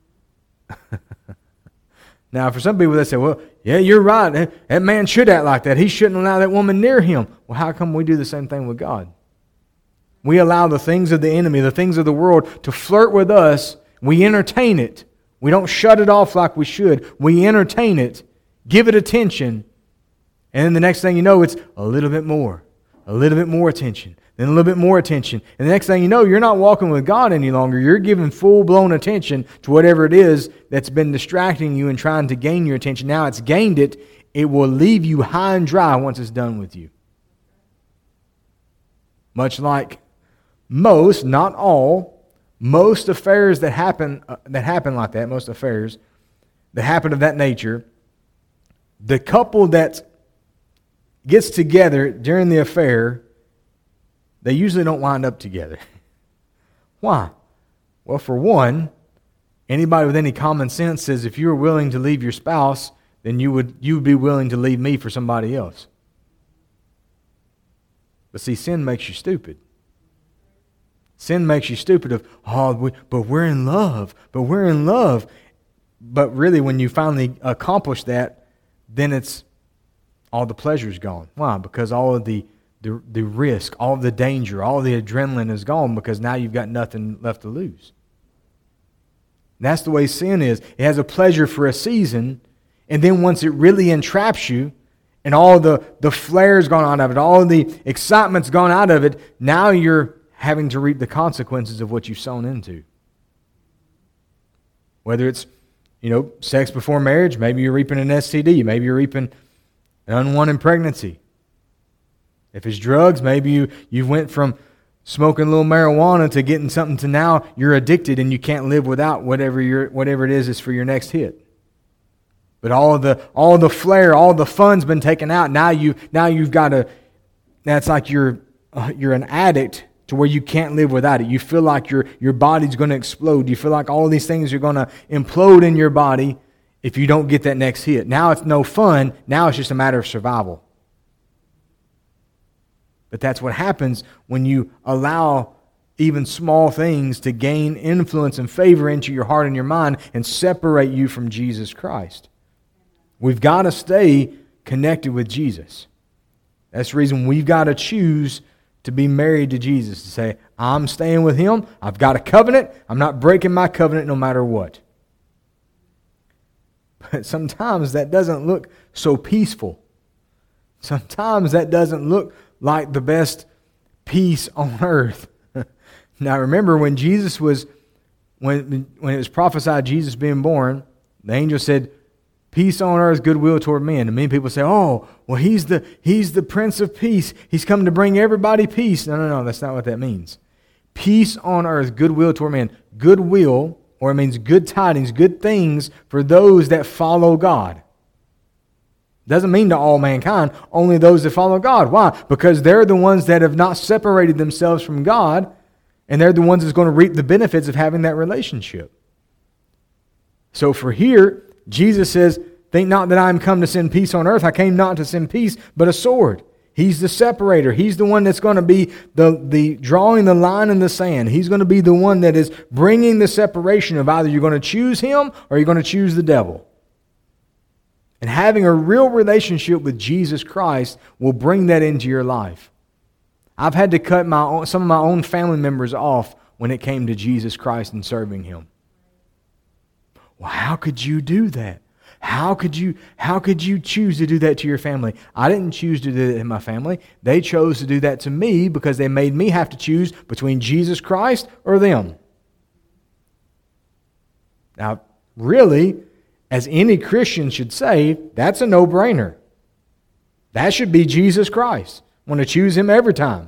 S1: Now, for some people, they say, well, yeah, you're right. That man should act like that. He shouldn't allow that woman near him. Well, how come we do the same thing with God? We allow the things of the enemy, the things of the world to flirt with us. We entertain it. We don't shut it off like we should. We entertain it, give it attention, and then the next thing you know, it's a little bit more, a little bit more attention, then a little bit more attention. And the next thing you know, you're not walking with God any longer. You're giving full-blown attention to whatever it is that's been distracting you and trying to gain your attention. Now it's gained it. It will leave you high and dry once it's done with you. Much like most, not all, most affairs that happen uh, that happen like that, most affairs that happen of that nature, the couple that gets together during the affair, they usually don't wind up together. Why? Well, for one, anybody with any common sense says if you were willing to leave your spouse, then you would you would be willing to leave me for somebody else. But see, sin makes you stupid. Sin makes you stupid of, oh, we, but we're in love, but we're in love. But really, when you finally accomplish that, then it's all the pleasure's gone. Why? Because all of the, the, the risk, all of the danger, all of the adrenaline is gone because now you've got nothing left to lose. And that's the way sin is. It has a pleasure for a season, and then once it really entraps you, and all the, the flare's gone out of it, all of the excitement's gone out of it, now you're having to reap the consequences of what you've sown into. Whether it's, you know, sex before marriage, maybe you're reaping an S T D, maybe you're reaping an unwanted pregnancy. If it's drugs, maybe you, you went from smoking a little marijuana to getting something to now you're addicted and you can't live without whatever your whatever it is is for your next hit. But all of the all of the flair, all of the fun's been taken out. Now you now you've got to. That's like you're uh, you're an addict to where you can't live without it. You feel like your your body's going to explode. You feel like all of these things are going to implode in your body if you don't get that next hit. Now it's no fun. Now it's just a matter of survival. But that's what happens when you allow even small things to gain influence and favor into your heart and your mind and separate you from Jesus Christ. We've got to stay connected with Jesus. That's the reason we've got to choose to be married to Jesus, to say, I'm staying with Him. I've got a covenant. I'm not breaking my covenant no matter what. But sometimes that doesn't look so peaceful. Sometimes that doesn't look like the best peace on earth. Now remember when Jesus was, when, when it was prophesied Jesus being born, the angel said, peace on earth, goodwill toward men. And many people say, oh, well, he's the he's the Prince of Peace. He's come to bring everybody peace. No, no, no, that's not what that means. Peace on earth, goodwill toward men. Goodwill, or it means good tidings, good things for those that follow God. Doesn't mean to all mankind, only those that follow God. Why? Because they're the ones that have not separated themselves from God, and they're the ones that's going to reap the benefits of having that relationship. So for here, Jesus says, think not that I am come to send peace on earth. I came not to send peace, but a sword. He's the separator. He's the one that's going to be the, the drawing the line in the sand. He's going to be the one that is bringing the separation of either you're going to choose Him or you're going to choose the devil. And having a real relationship with Jesus Christ will bring that into your life. I've had to cut my own, some of my own family members off when it came to Jesus Christ and serving Him. Well, how could you do that? How could you how could you choose to do that to your family? I didn't choose to do that to my family. They chose to do that to me because they made me have to choose between Jesus Christ or them. Now, really, as any Christian should say, that's a no-brainer. That should be Jesus Christ. I want to choose Him every time.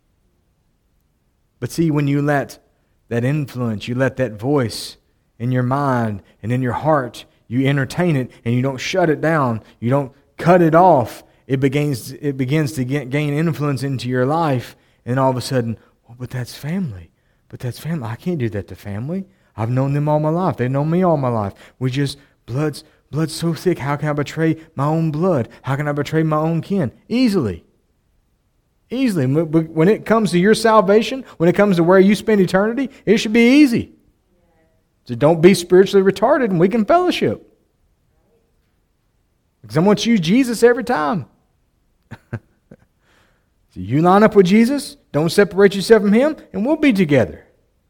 S1: But see, when you let that influence, you let that voice in your mind and in your heart, you entertain it and you don't shut it down, you don't cut it off, it begins, it begins to get, gain influence into your life, and all of a sudden, oh, but that's family. But that's family. I can't do that to family. I've known them all my life. They've known me all my life. We just, blood's, blood's so thick, how can I betray my own blood? How can I betray my own kin? Easily. Easily. When it comes to your salvation, when it comes to where you spend eternity, it should be easy. So don't be spiritually retarded and we can fellowship. Because I'm going to choose Jesus every time. So you line up with Jesus, don't separate yourself from Him, and we'll be together.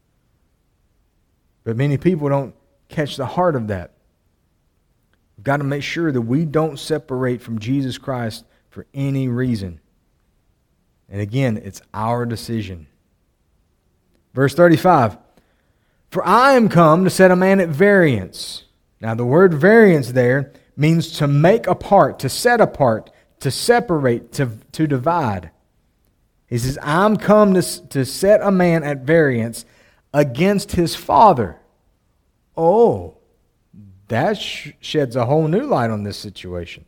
S1: But many people don't catch the heart of that. We've got to make sure that we don't separate from Jesus Christ for any reason. And again, it's our decision. Verse thirty-five. For I am come to set a man at variance. Now the word variance there means to make apart, to set apart, to separate, to, to divide. He says, I'm come to, to set a man at variance against his father. Oh, that sh- sheds a whole new light on this situation.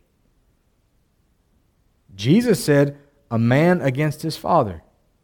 S1: Jesus said, a man against his father.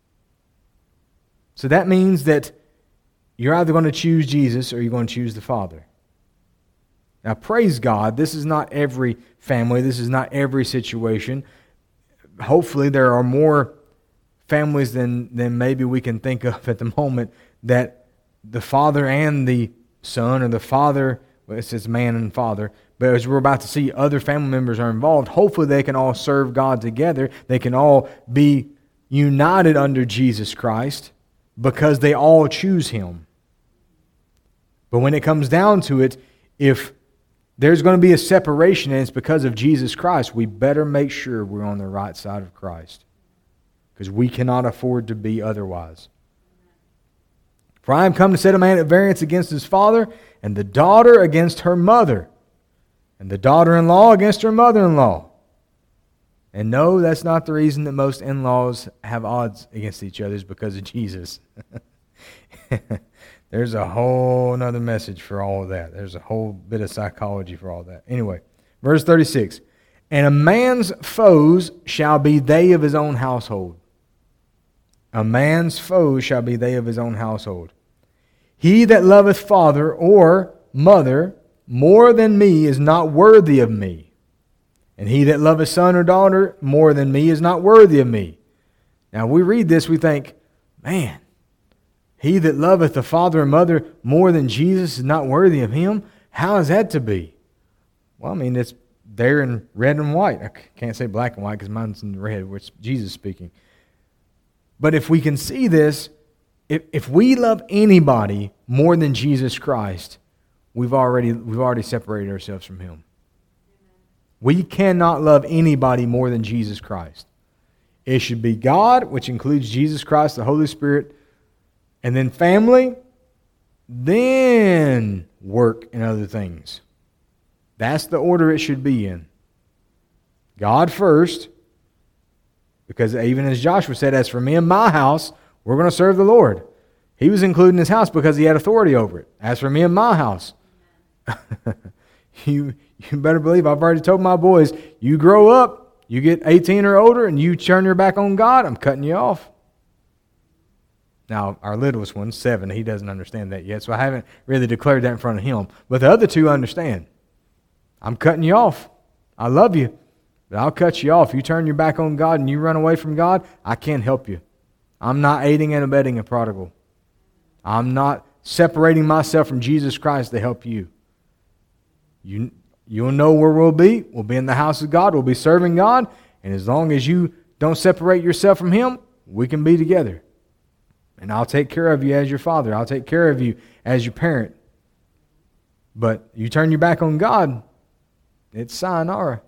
S1: So that means that you're either going to choose Jesus or you're going to choose the Father. Now, praise God, this is not every family. This is not every situation. Hopefully, there are more families than, than maybe we can think of at the moment that the father and the son, or the father, well, it says man and father, but as we're about to see, other family members are involved. Hopefully, they can all serve God together. They can all be united under Jesus Christ because they all choose Him. But when it comes down to it, if there's going to be a separation and it's because of Jesus Christ, we better make sure we're on the right side of Christ, because we cannot afford to be otherwise. For I am come to set a man at variance against his father, and the daughter against her mother, and the daughter-in-law against her mother-in-law. And no, that's not the reason that most in-laws have odds against each other, is because of Jesus. There's a whole other message for all of that. There's a whole bit of psychology for all that. Anyway, verse thirty-six. And a man's foes shall be they of his own household. A man's foes shall be they of his own household. He that loveth father or mother more than me is not worthy of me. And he that loveth son or daughter more than me is not worthy of me. Now we read this, we think, man, he that loveth the father and mother more than Jesus is not worthy of him? How is that to be? Well, I mean, it's there in red and white. I can't say black and white because mine's in red, which Jesus speaking. But if we can see this, if, if we love anybody more than Jesus Christ, we've already we've already separated ourselves from Him. We cannot love anybody more than Jesus Christ. It should be God, which includes Jesus Christ, the Holy Spirit, and then family, then work and other things. That's the order it should be in. God first, because even as Joshua said, as for me and my house, we're going to serve the Lord. He was including his house because he had authority over it. As for me and my house, you, you better believe I've already told my boys, you grow up, you get eighteen or older, and you turn your back on God, I'm cutting you off. Now, our littlest one, seven, he doesn't understand that yet, so I haven't really declared that in front of him. But the other two understand. I'm cutting you off. I love you, but I'll cut you off. You turn your back on God and you run away from God, I can't help you. I'm not aiding and abetting a prodigal. I'm not separating myself from Jesus Christ to help you. You, you'll know where we'll be. We'll be in the house of God. We'll be serving God. And as long as you don't separate yourself from Him, we can be together. And I'll take care of you as your father. I'll take care of you as your parent. But you turn your back on God, it's sayonara.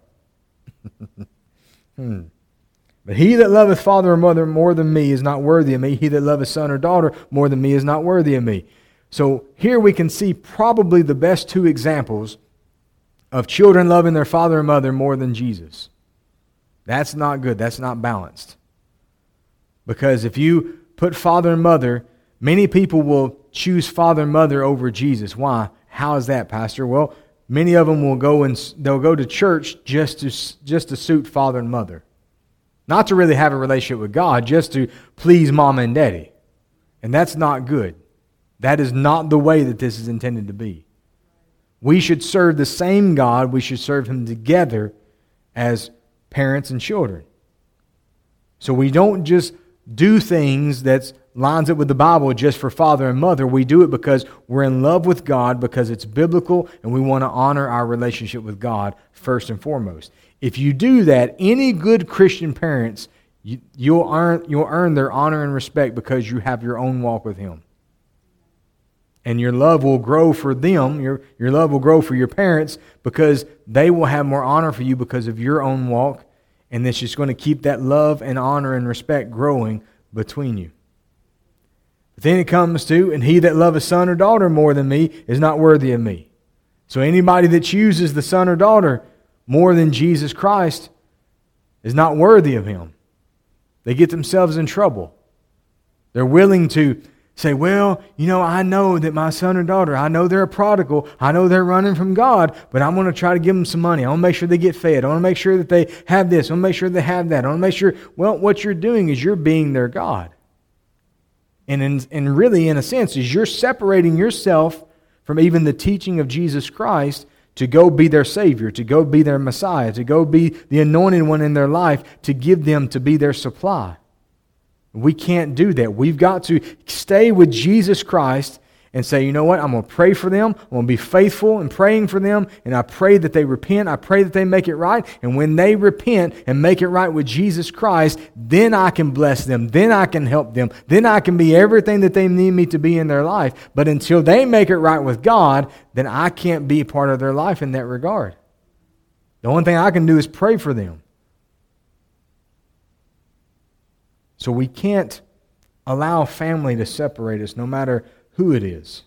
S1: hmm. But he that loveth father or mother more than me is not worthy of me. He that loveth son or daughter more than me is not worthy of me. So here we can see probably the best two examples of children loving their father and mother more than Jesus. That's not good. That's not balanced. Because if you put father and mother, many people will choose father and mother over Jesus. Why? How is that, Pastor? Well, many of them will go and they'll go to church just to just to suit father and mother. Not to really have a relationship with God, just to please mom and daddy. And that's not good. That is not the way that this is intended to be. We should serve the same God. We should serve Him together as parents and children. So we don't just do things that lines up with the Bible just for father and mother. We do it because we're in love with God, because it's biblical, and we want to honor our relationship with God first and foremost. If you do that, any good Christian parents, you, you'll earn you'll earn their honor and respect because you have your own walk with Him. And your love will grow for them, your, your love will grow for your parents because they will have more honor for you because of your own walk, and it's just going to keep that love and honor and respect growing between you. But then it comes to, and he that loveth son or daughter more than me is not worthy of me. So anybody that chooses the son or daughter more than Jesus Christ is not worthy of Him. They get themselves in trouble. They're willing to say, well, you know, I know that my son or daughter, I know they're a prodigal. I know they're running from God, but I'm going to try to give them some money. I want to make sure they get fed. I want to make sure that they have this. I want to make sure they have that. I want to make sure, well, what you're doing is you're being their God. And, in, and really, in a sense, is you're separating yourself from even the teaching of Jesus Christ to go be their Savior, to go be their Messiah, to go be the anointed one in their life, to give them to be their supply. We can't do that. We've got to stay with Jesus Christ and say, you know what, I'm going to pray for them. I'm going to be faithful in praying for them. And I pray that they repent. I pray that they make it right. And when they repent and make it right with Jesus Christ, then I can bless them. Then I can help them. Then I can be everything that they need me to be in their life. But until they make it right with God, then I can't be part of their life in that regard. The only thing I can do is pray for them. So we can't allow family to separate us, no matter who it is.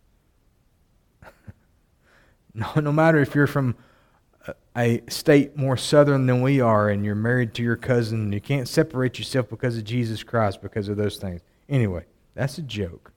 S1: no, no matter if you're from a state more southern than we are and you're married to your cousin, you can't separate yourself because of Jesus Christ because of those things. Anyway, that's a joke.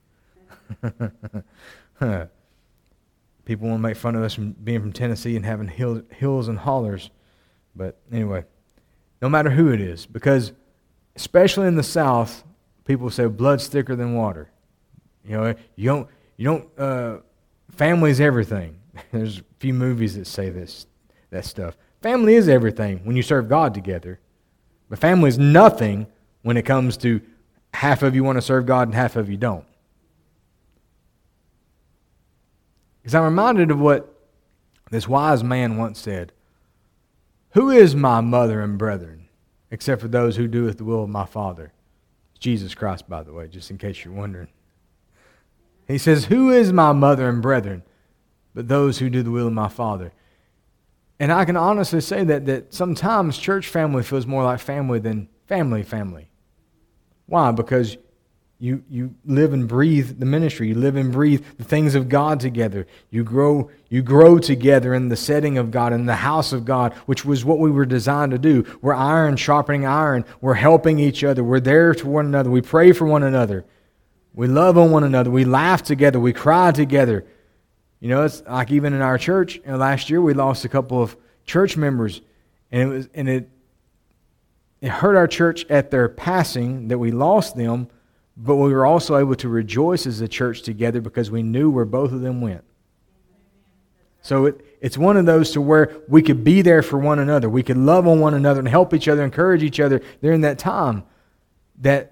S1: People want to make fun of us from being from Tennessee and having hills, hills and hollers. But anyway, no matter who it is, because especially in the South, people say blood's thicker than water. You know, you don't, you don't, uh, family's everything. There's a few movies that say this, that stuff. Family is everything when you serve God together. But family is nothing when it comes to half of you want to serve God and half of you don't. Because I'm reminded of what this wise man once said. Who is my mother and brethren, except for those who doeth the will of my Father? It's Jesus Christ, by the way, just in case you're wondering. He says, who is my mother and brethren, but those who do the will of my Father? And I can honestly say that, that sometimes church family feels more like family than family family. Why? Because you you live and breathe the ministry. You live and breathe the things of God together. You grow you grow together in the setting of God, in the house of God, which was what we were designed to do. We're iron sharpening iron. We're helping each other. We're there to one another. We pray for one another. We love on one another. We laugh together. We cry together. You know, it's like even in our church, you know, last year we lost a couple of church members, and it was and it it hurt our church at their passing that we lost them. But we were also able to rejoice as a church together because we knew where both of them went. So it, it's one of those to where we could be there for one another. We could love on one another and help each other, encourage each other during that time. That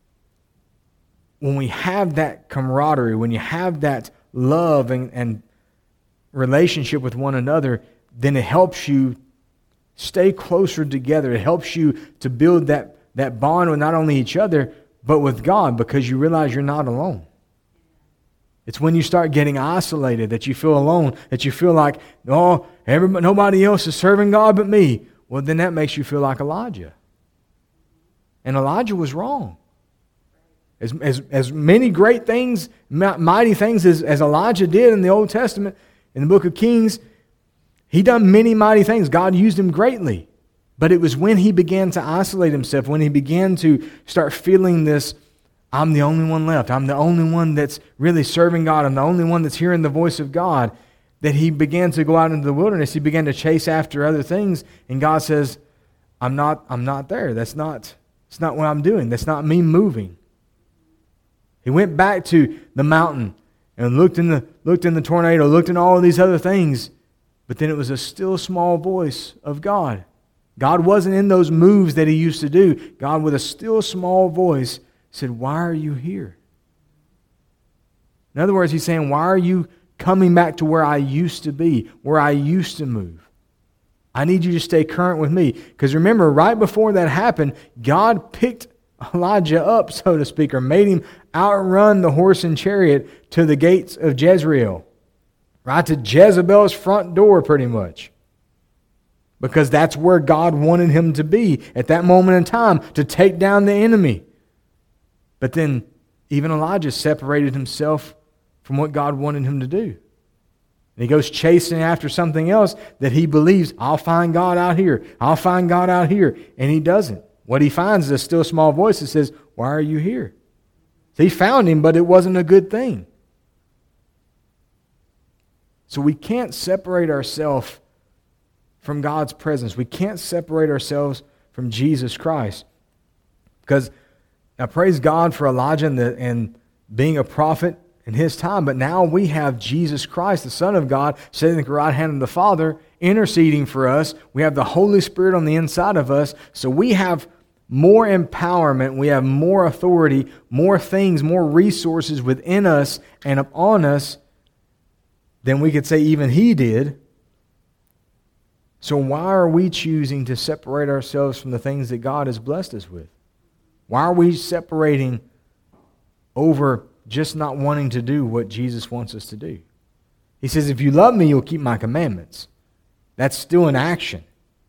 S1: when we have that camaraderie, when you have that love and, and relationship with one another, then it helps you stay closer together. It helps you to build that, that bond with not only each other, but with God, because you realize you're not alone. It's when you start getting isolated that you feel alone, that you feel like, oh, everybody, nobody else is serving God but me. Well, then that makes you feel like Elijah. And Elijah was wrong. As, as, as many great things, mighty things as, as Elijah did in the Old Testament, in the book of Kings, he done many mighty things. God used him greatly. But it was when he began to isolate himself, when he began to start feeling this, I'm the only one left. I'm the only one that's really serving God. I'm the only one that's hearing the voice of God, that he began to go out into the wilderness. He began to chase after other things. And God says, I'm not, I'm not there. That's not, that's not what I'm doing. That's not me moving. He went back to the mountain and looked in the, looked in the tornado, looked in all of these other things. But then it was a still small voice of God. God wasn't in those moves that he used to do. God, with a still small voice, said, why are you here? In other words, he's saying, why are you coming back to where I used to be, where I used to move? I need you to stay current with me. Because remember, right before that happened, God picked Elijah up, so to speak, or made him outrun the horse and chariot to the gates of Jezreel. Right to Jezebel's front door, pretty much. Because that's where God wanted him to be at that moment in time, to take down the enemy. But then even Elijah separated himself from what God wanted him to do. And he goes chasing after something else that he believes, I'll find God out here. I'll find God out here. And he doesn't. What he finds is a still small voice that says, why are you here? So he found him, but it wasn't a good thing. So we can't separate ourselves from God's presence. We can't separate ourselves from Jesus Christ. Because now praise God for Elijah and, the, and being a prophet in his time, but now we have Jesus Christ, the Son of God, sitting at the right hand of the Father, interceding for us. We have the Holy Spirit on the inside of us, so we have more empowerment, we have more authority, more things, more resources within us and upon us than we could say even he did. So why are we choosing to separate ourselves from the things that God has blessed us with? Why are we separating over just not wanting to do what Jesus wants us to do? He says, if you love me, you'll keep my commandments. That's still an action.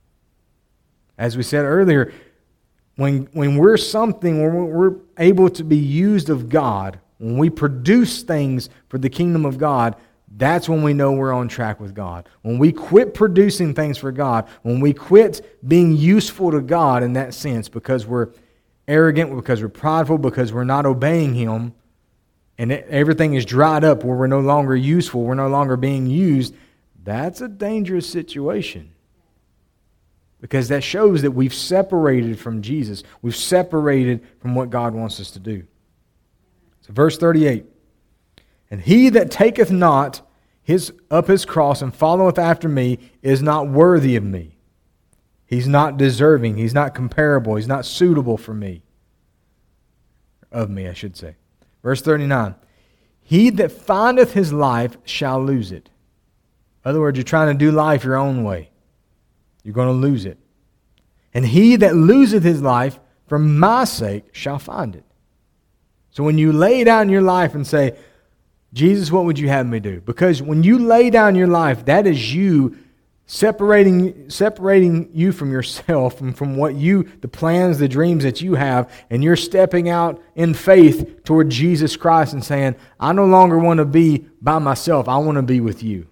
S1: As we said earlier, when, when we're something, when we're able to be used of God, when we produce things for the kingdom of God, that's when we know we're on track with God. When we quit producing things for God, when we quit being useful to God in that sense because we're arrogant, because we're prideful, because we're not obeying Him, and everything is dried up where we're no longer useful, we're no longer being used, that's a dangerous situation. Because that shows that we've separated from Jesus. We've separated from what God wants us to do. So verse thirty-eight. And he that taketh not his up his cross and followeth after me is not worthy of me. He's not deserving. He's not comparable. He's not suitable for me. Of me, I should say. Verse thirty-nine. He that findeth his life shall lose it. In other words, you're trying to do life your own way. You're going to lose it. And he that loseth his life for my sake shall find it. So when you lay down your life and say, Jesus, what would you have me do? Because when you lay down your life, that is you separating separating you from yourself and from what you, the plans, the dreams that you have, and you're stepping out in faith toward Jesus Christ and saying, I no longer want to be by myself. I want to be with you.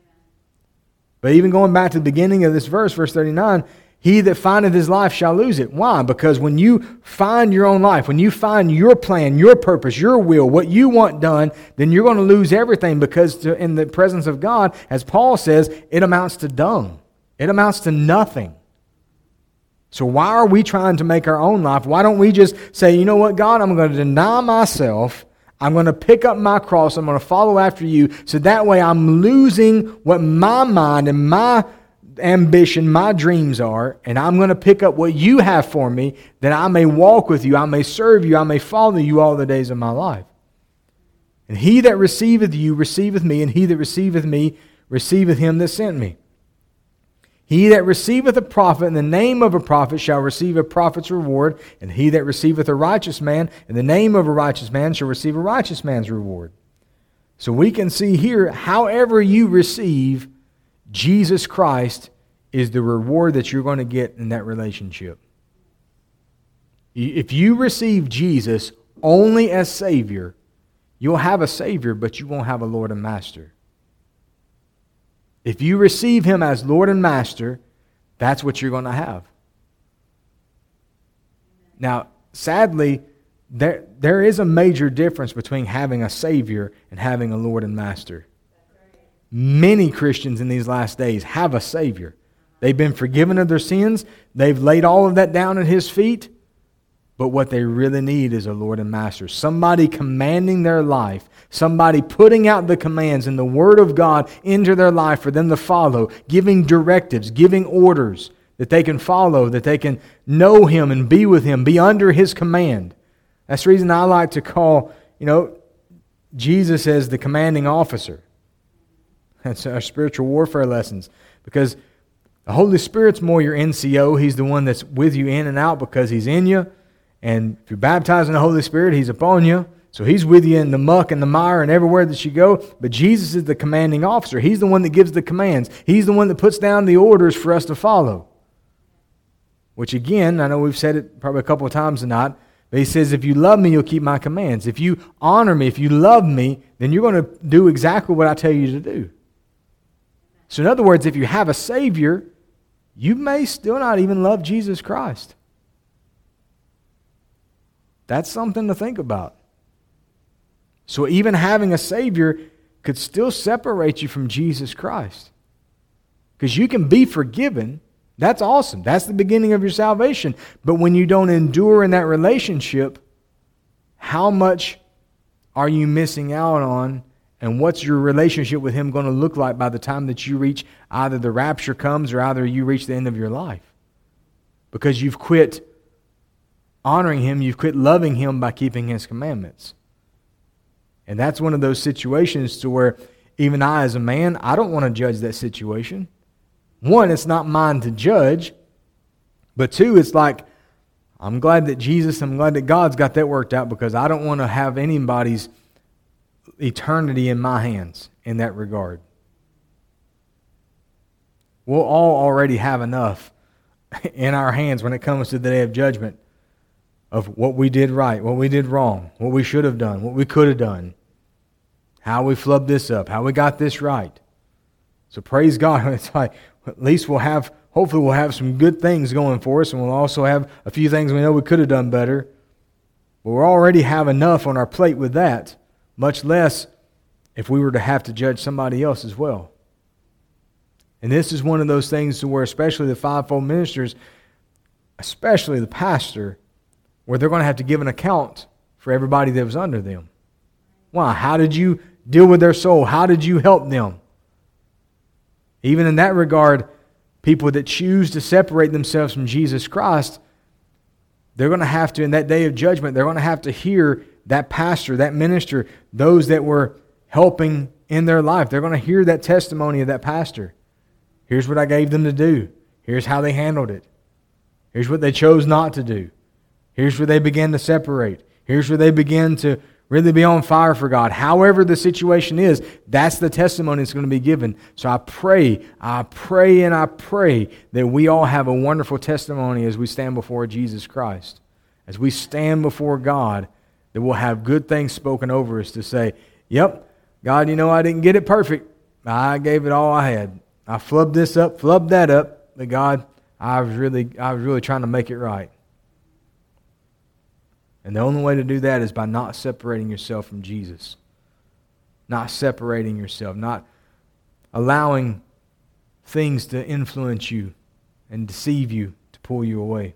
S1: But even going back to the beginning of this verse, verse thirty-nine, he that findeth his life shall lose it. Why? Because when you find your own life, when you find your plan, your purpose, your will, what you want done, then you're going to lose everything because to, in the presence of God, as Paul says, it amounts to dung. It amounts to nothing. So why are we trying to make our own life? Why don't we just say, you know what, God, I'm going to deny myself. I'm going to pick up my cross. I'm going to follow after you. So that way I'm losing what my mind and my ambition, my dreams are, and I'm going to pick up what you have for me, that I may walk with you, I may serve you, I may follow you all the days of my life. And he that receiveth you receiveth me, and he that receiveth me receiveth him that sent me. He that receiveth a prophet in the name of a prophet shall receive a prophet's reward, and he that receiveth a righteous man in the name of a righteous man shall receive a righteous man's reward. So we can see here, however you receive Jesus Christ is the reward that you're going to get in that relationship. If you receive Jesus only as Savior, you'll have a Savior, but you won't have a Lord and Master. If you receive Him as Lord and Master, that's what you're going to have. Now, sadly, there, there is a major difference between having a Savior and having a Lord and Master. Many Christians in these last days have a Savior. They've been forgiven of their sins. They've laid all of that down at His feet. But what they really need is a Lord and Master. Somebody commanding their life. Somebody putting out the commands and the Word of God into their life for them to follow. Giving directives, giving orders that they can follow, that they can know Him and be with Him, be under His command. That's the reason I like to call, you know, Jesus as the commanding officer. That's our spiritual warfare lessons. Because the Holy Spirit's more your N C O. He's the one that's with you in and out because He's in you. And if you're baptized in the Holy Spirit, He's upon you. So He's with you in the muck and the mire and everywhere that you go. But Jesus is the commanding officer. He's the one that gives the commands. He's the one that puts down the orders for us to follow. Which again, I know we've said it probably a couple of times tonight, but He says, if you love me, you'll keep my commands. If you honor me, if you love me, then you're going to do exactly what I tell you to do. So in other words, if you have a Savior, you may still not even love Jesus Christ. That's something to think about. So even having a Savior could still separate you from Jesus Christ. Because you can be forgiven. That's awesome. That's the beginning of your salvation. But when you don't endure in that relationship, how much are you missing out on? And what's your relationship with Him going to look like by the time that you reach either the rapture comes or either you reach the end of your life? Because you've quit honoring Him, you've quit loving Him by keeping His commandments. And that's one of those situations to where even I as a man, I don't want to judge that situation. One, it's not mine to judge. But two, it's like, I'm glad that Jesus, I'm glad that God's got that worked out, because I don't want to have anybody's eternity in my hands in that regard. We'll all already have enough in our hands when it comes to the day of judgment of what we did right, what we did wrong, what we should have done, what we could have done, how we flubbed this up, how we got this right. So praise God. It's like, at least we'll have, hopefully we'll have some good things going for us, and we'll also have a few things we know we could have done better. But we already have enough on our plate with that, much less if we were to have to judge somebody else as well. And this is one of those things to where especially the fivefold ministers, especially the pastor, where they're going to have to give an account for everybody that was under them. Why? How did you deal with their soul? How did you help them? Even in that regard, people that choose to separate themselves from Jesus Christ, they're going to have to, in that day of judgment, they're going to have to hear that pastor, that minister, those that were helping in their life. They're going to hear that testimony of that pastor. Here's what I gave them to do. Here's how they handled it. Here's what they chose not to do. Here's where they began to separate. Here's where they begin to really be on fire for God. However the situation is, that's the testimony that's going to be given. So I pray, I pray and I pray that we all have a wonderful testimony as we stand before Jesus Christ. As we stand before God, that we'll have good things spoken over us to say, yep, God, you know, I didn't get it perfect. I gave it all I had. I flubbed this up, flubbed that up, but God, I was really, I was really trying to make it right. And the only way to do that is by not separating yourself from Jesus. Not separating yourself, not allowing things to influence you and deceive you to pull you away.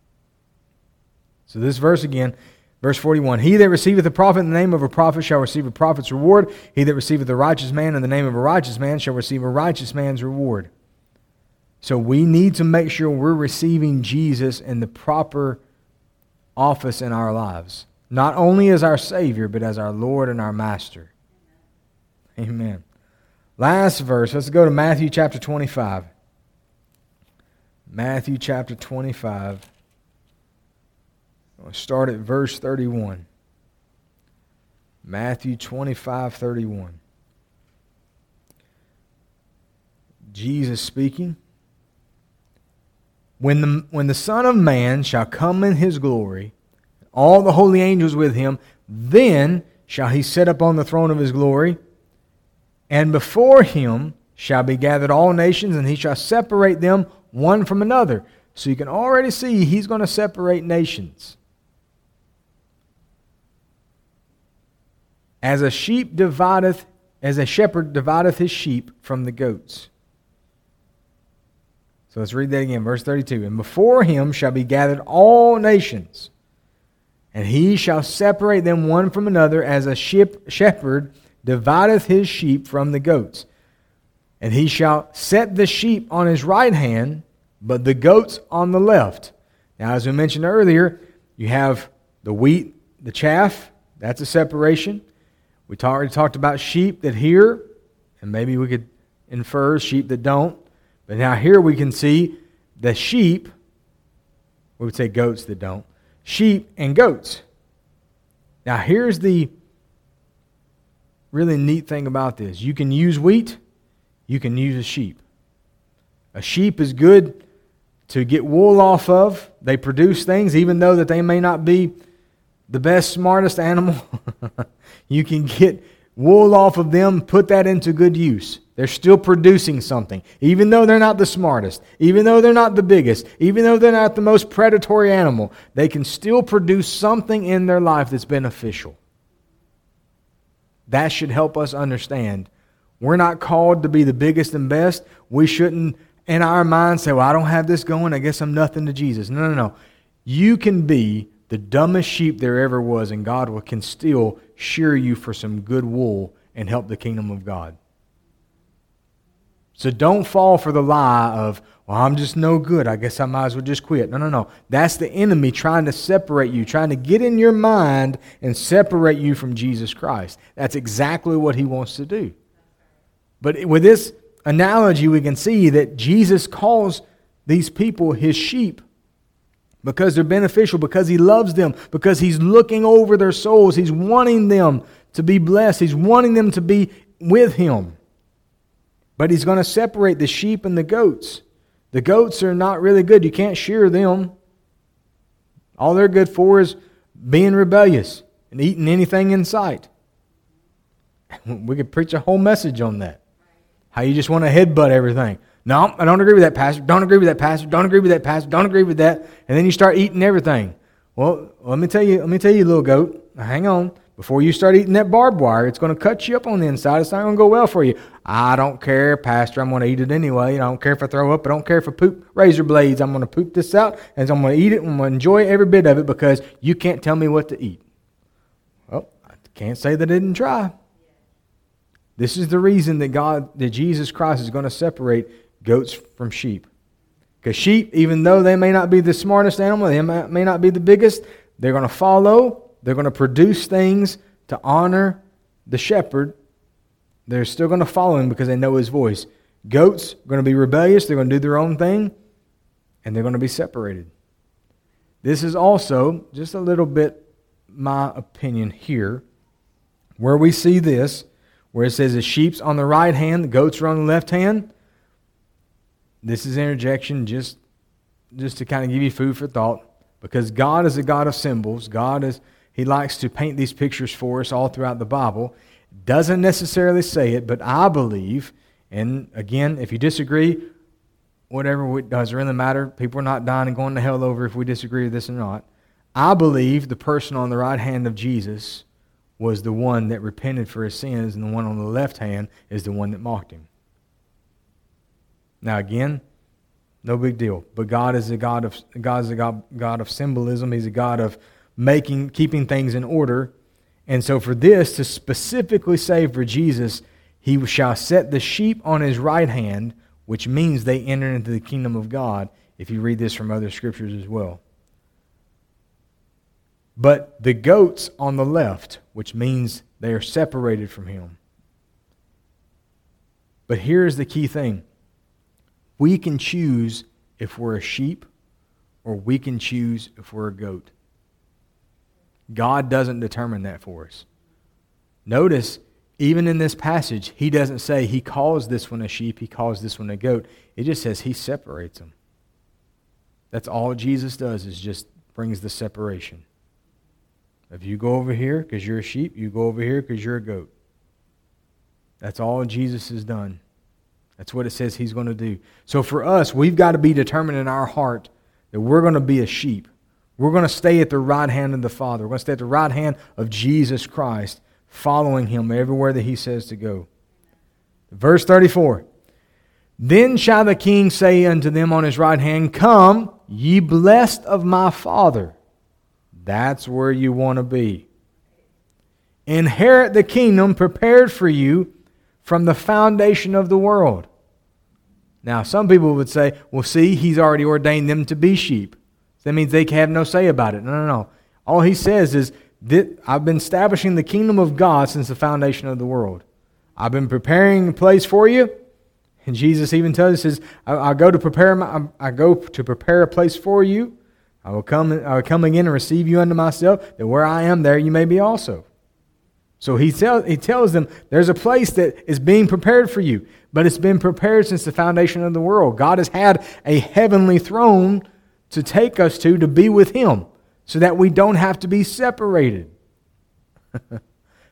S1: So this verse again, verse forty-one, he that receiveth a prophet in the name of a prophet shall receive a prophet's reward. He that receiveth a righteous man in the name of a righteous man shall receive a righteous man's reward. So we need to make sure we're receiving Jesus in the proper office in our lives. Not only as our Savior, but as our Lord and our Master. Amen. Last verse, let's go to Matthew chapter twenty-five. Matthew chapter twenty-five. We'll start at verse thirty-one. Matthew twenty-five, thirty-one. Jesus speaking. When the, when the Son of Man shall come in His glory, all the holy angels with Him, then shall He sit upon the throne of His glory, and before Him shall be gathered all nations, and He shall separate them one from another. So you can already see He's going to separate nations. As a sheep divideth, as a shepherd divideth his sheep from the goats. So let's read that again, verse thirty-two. And before Him shall be gathered all nations, and He shall separate them one from another, as a sheep, shepherd divideth his sheep from the goats. And He shall set the sheep on His right hand, but the goats on the left. Now, as we mentioned earlier, you have the wheat, the chaff. That's a separation. We already talked about sheep that hear, and maybe we could infer sheep that don't. But now here we can see the sheep, we would say goats that don't, sheep and goats. Now here's the really neat thing about this. You can use wheat, you can use a sheep. A sheep is good to get wool off of. They produce things, even though that they may not be the best, smartest animal. You can get wool off of them, put that into good use. They're still producing something. Even though they're not the smartest, even though they're not the biggest, even though they're not the most predatory animal, they can still produce something in their life that's beneficial. That should help us understand. We're not called to be the biggest and best. We shouldn't, in our mind, say, well, I don't have this going, I guess I'm nothing to Jesus. No, no, no. You can be the dumbest sheep there ever was, and God can still shear you for some good wool and help the kingdom of God. So don't fall for the lie of, well, I'm just no good. I guess I might as well just quit. No, no, no. That's the enemy trying to separate you, trying to get in your mind and separate you from Jesus Christ. That's exactly what he wants to do. But with this analogy, we can see that Jesus calls these people his sheep because they're beneficial, because he loves them, because he's looking over their souls. He's wanting them to be blessed. He's wanting them to be with him. But he's going to separate the sheep and the goats. The goats are not really good. You can't shear them. All they're good for is being rebellious and eating anything in sight. We could preach a whole message on that. How you just want to headbutt everything. No, I don't agree with that, pastor. Don't agree with that, pastor. Don't agree with that, pastor. Don't agree with that. And then you start eating everything. Well, let me tell you, let me tell you, little goat. Now, hang on. Before you start eating that barbed wire, it's going to cut you up on the inside. It's not going to go well for you. I don't care, pastor. I'm going to eat it anyway. I don't care if I throw up. I don't care if I poop razor blades. I'm going to poop this out, and I'm going to eat it, and I'm going to enjoy every bit of it because you can't tell me what to eat. Well, I can't say that I didn't try. This is the reason that God, that Jesus Christ is going to separate goats from sheep. Because sheep, even though they may not be the smartest animal, they may not be the biggest, they're going to follow. They're going to produce things to honor the shepherd. They're still going to follow him because they know his voice. Goats are going to be rebellious. They're going to do their own thing. And they're going to be separated. This is also, just a little bit my opinion here, where we see this, where it says the sheep's on the right hand, the goats are on the left hand. This is interjection just, just to kind of give you food for thought. Because God is a God of symbols. God is... He likes to paint these pictures for us all throughout the Bible. Doesn't necessarily say it, but I believe, and again, if you disagree, whatever, it doesn't really matter. People are not dying and going to hell over if we disagree with this or not. I believe the person on the right hand of Jesus was the one that repented for his sins, and the one on the left hand is the one that mocked him. Now again, no big deal. But God is a God of God is a God, God of symbolism. He's a God of making, keeping things in order. And so for this to specifically say for Jesus, he shall set the sheep on his right hand, which means they enter into the kingdom of God, if you read this from other scriptures as well. But the goats on the left, which means they are separated from him. But here's the key thing. We can choose if we're a sheep, or we can choose if we're a goat. God doesn't determine that for us. Notice, even in this passage, he doesn't say he calls this one a sheep, he calls this one a goat. It just says he separates them. That's all Jesus does, is just brings the separation. If you go over here because you're a sheep, you go over here because you're a goat. That's all Jesus has done. That's what it says he's going to do. So for us, we've got to be determined in our heart that we're going to be a sheep. We're going to stay at the right hand of the Father. We're going to stay at the right hand of Jesus Christ, following him everywhere that he says to go. Verse thirty-four. Then shall the king say unto them on his right hand, Come, ye blessed of my Father. That's where you want to be. Inherit the kingdom prepared for you from the foundation of the world. Now, some people would say, well, see, he's already ordained them to be sheep. That means they have no say about it. No, no, no. All he says is, that I've been establishing the kingdom of God since the foundation of the world. I've been preparing a place for you. And Jesus even tells us, says, I, I go to prepare my, I go to prepare a place for you. I will come I will come again and receive you unto myself, that where I am, there you may be also. So he tells he tells them there's a place that is being prepared for you, but it's been prepared since the foundation of the world. God has had a heavenly throne to take us to, to be with him, so that we don't have to be separated.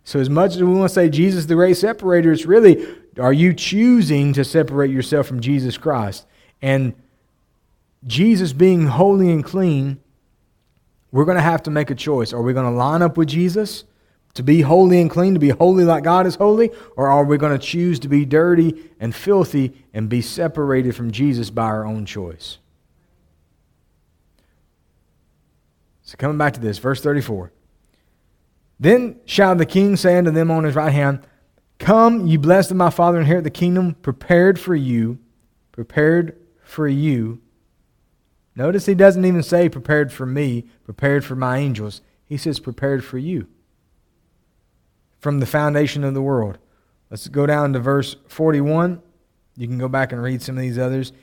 S1: So as much as we want to say Jesus is the great separator, it's really, are you choosing to separate yourself from Jesus Christ? And Jesus being holy and clean, we're going to have to make a choice. Are we going to line up with Jesus to be holy and clean, to be holy like God is holy? Or are we going to choose to be dirty and filthy and be separated from Jesus by our own choice? So coming back to this, verse thirty-four. Then shall the king say unto them on his right hand, Come, ye blessed of my Father, inherit the kingdom prepared for you, prepared for you. Notice he doesn't even say prepared for me, prepared for my angels. He says prepared for you. From the foundation of the world. Let's go down to verse forty-one. You can go back and read some of these others.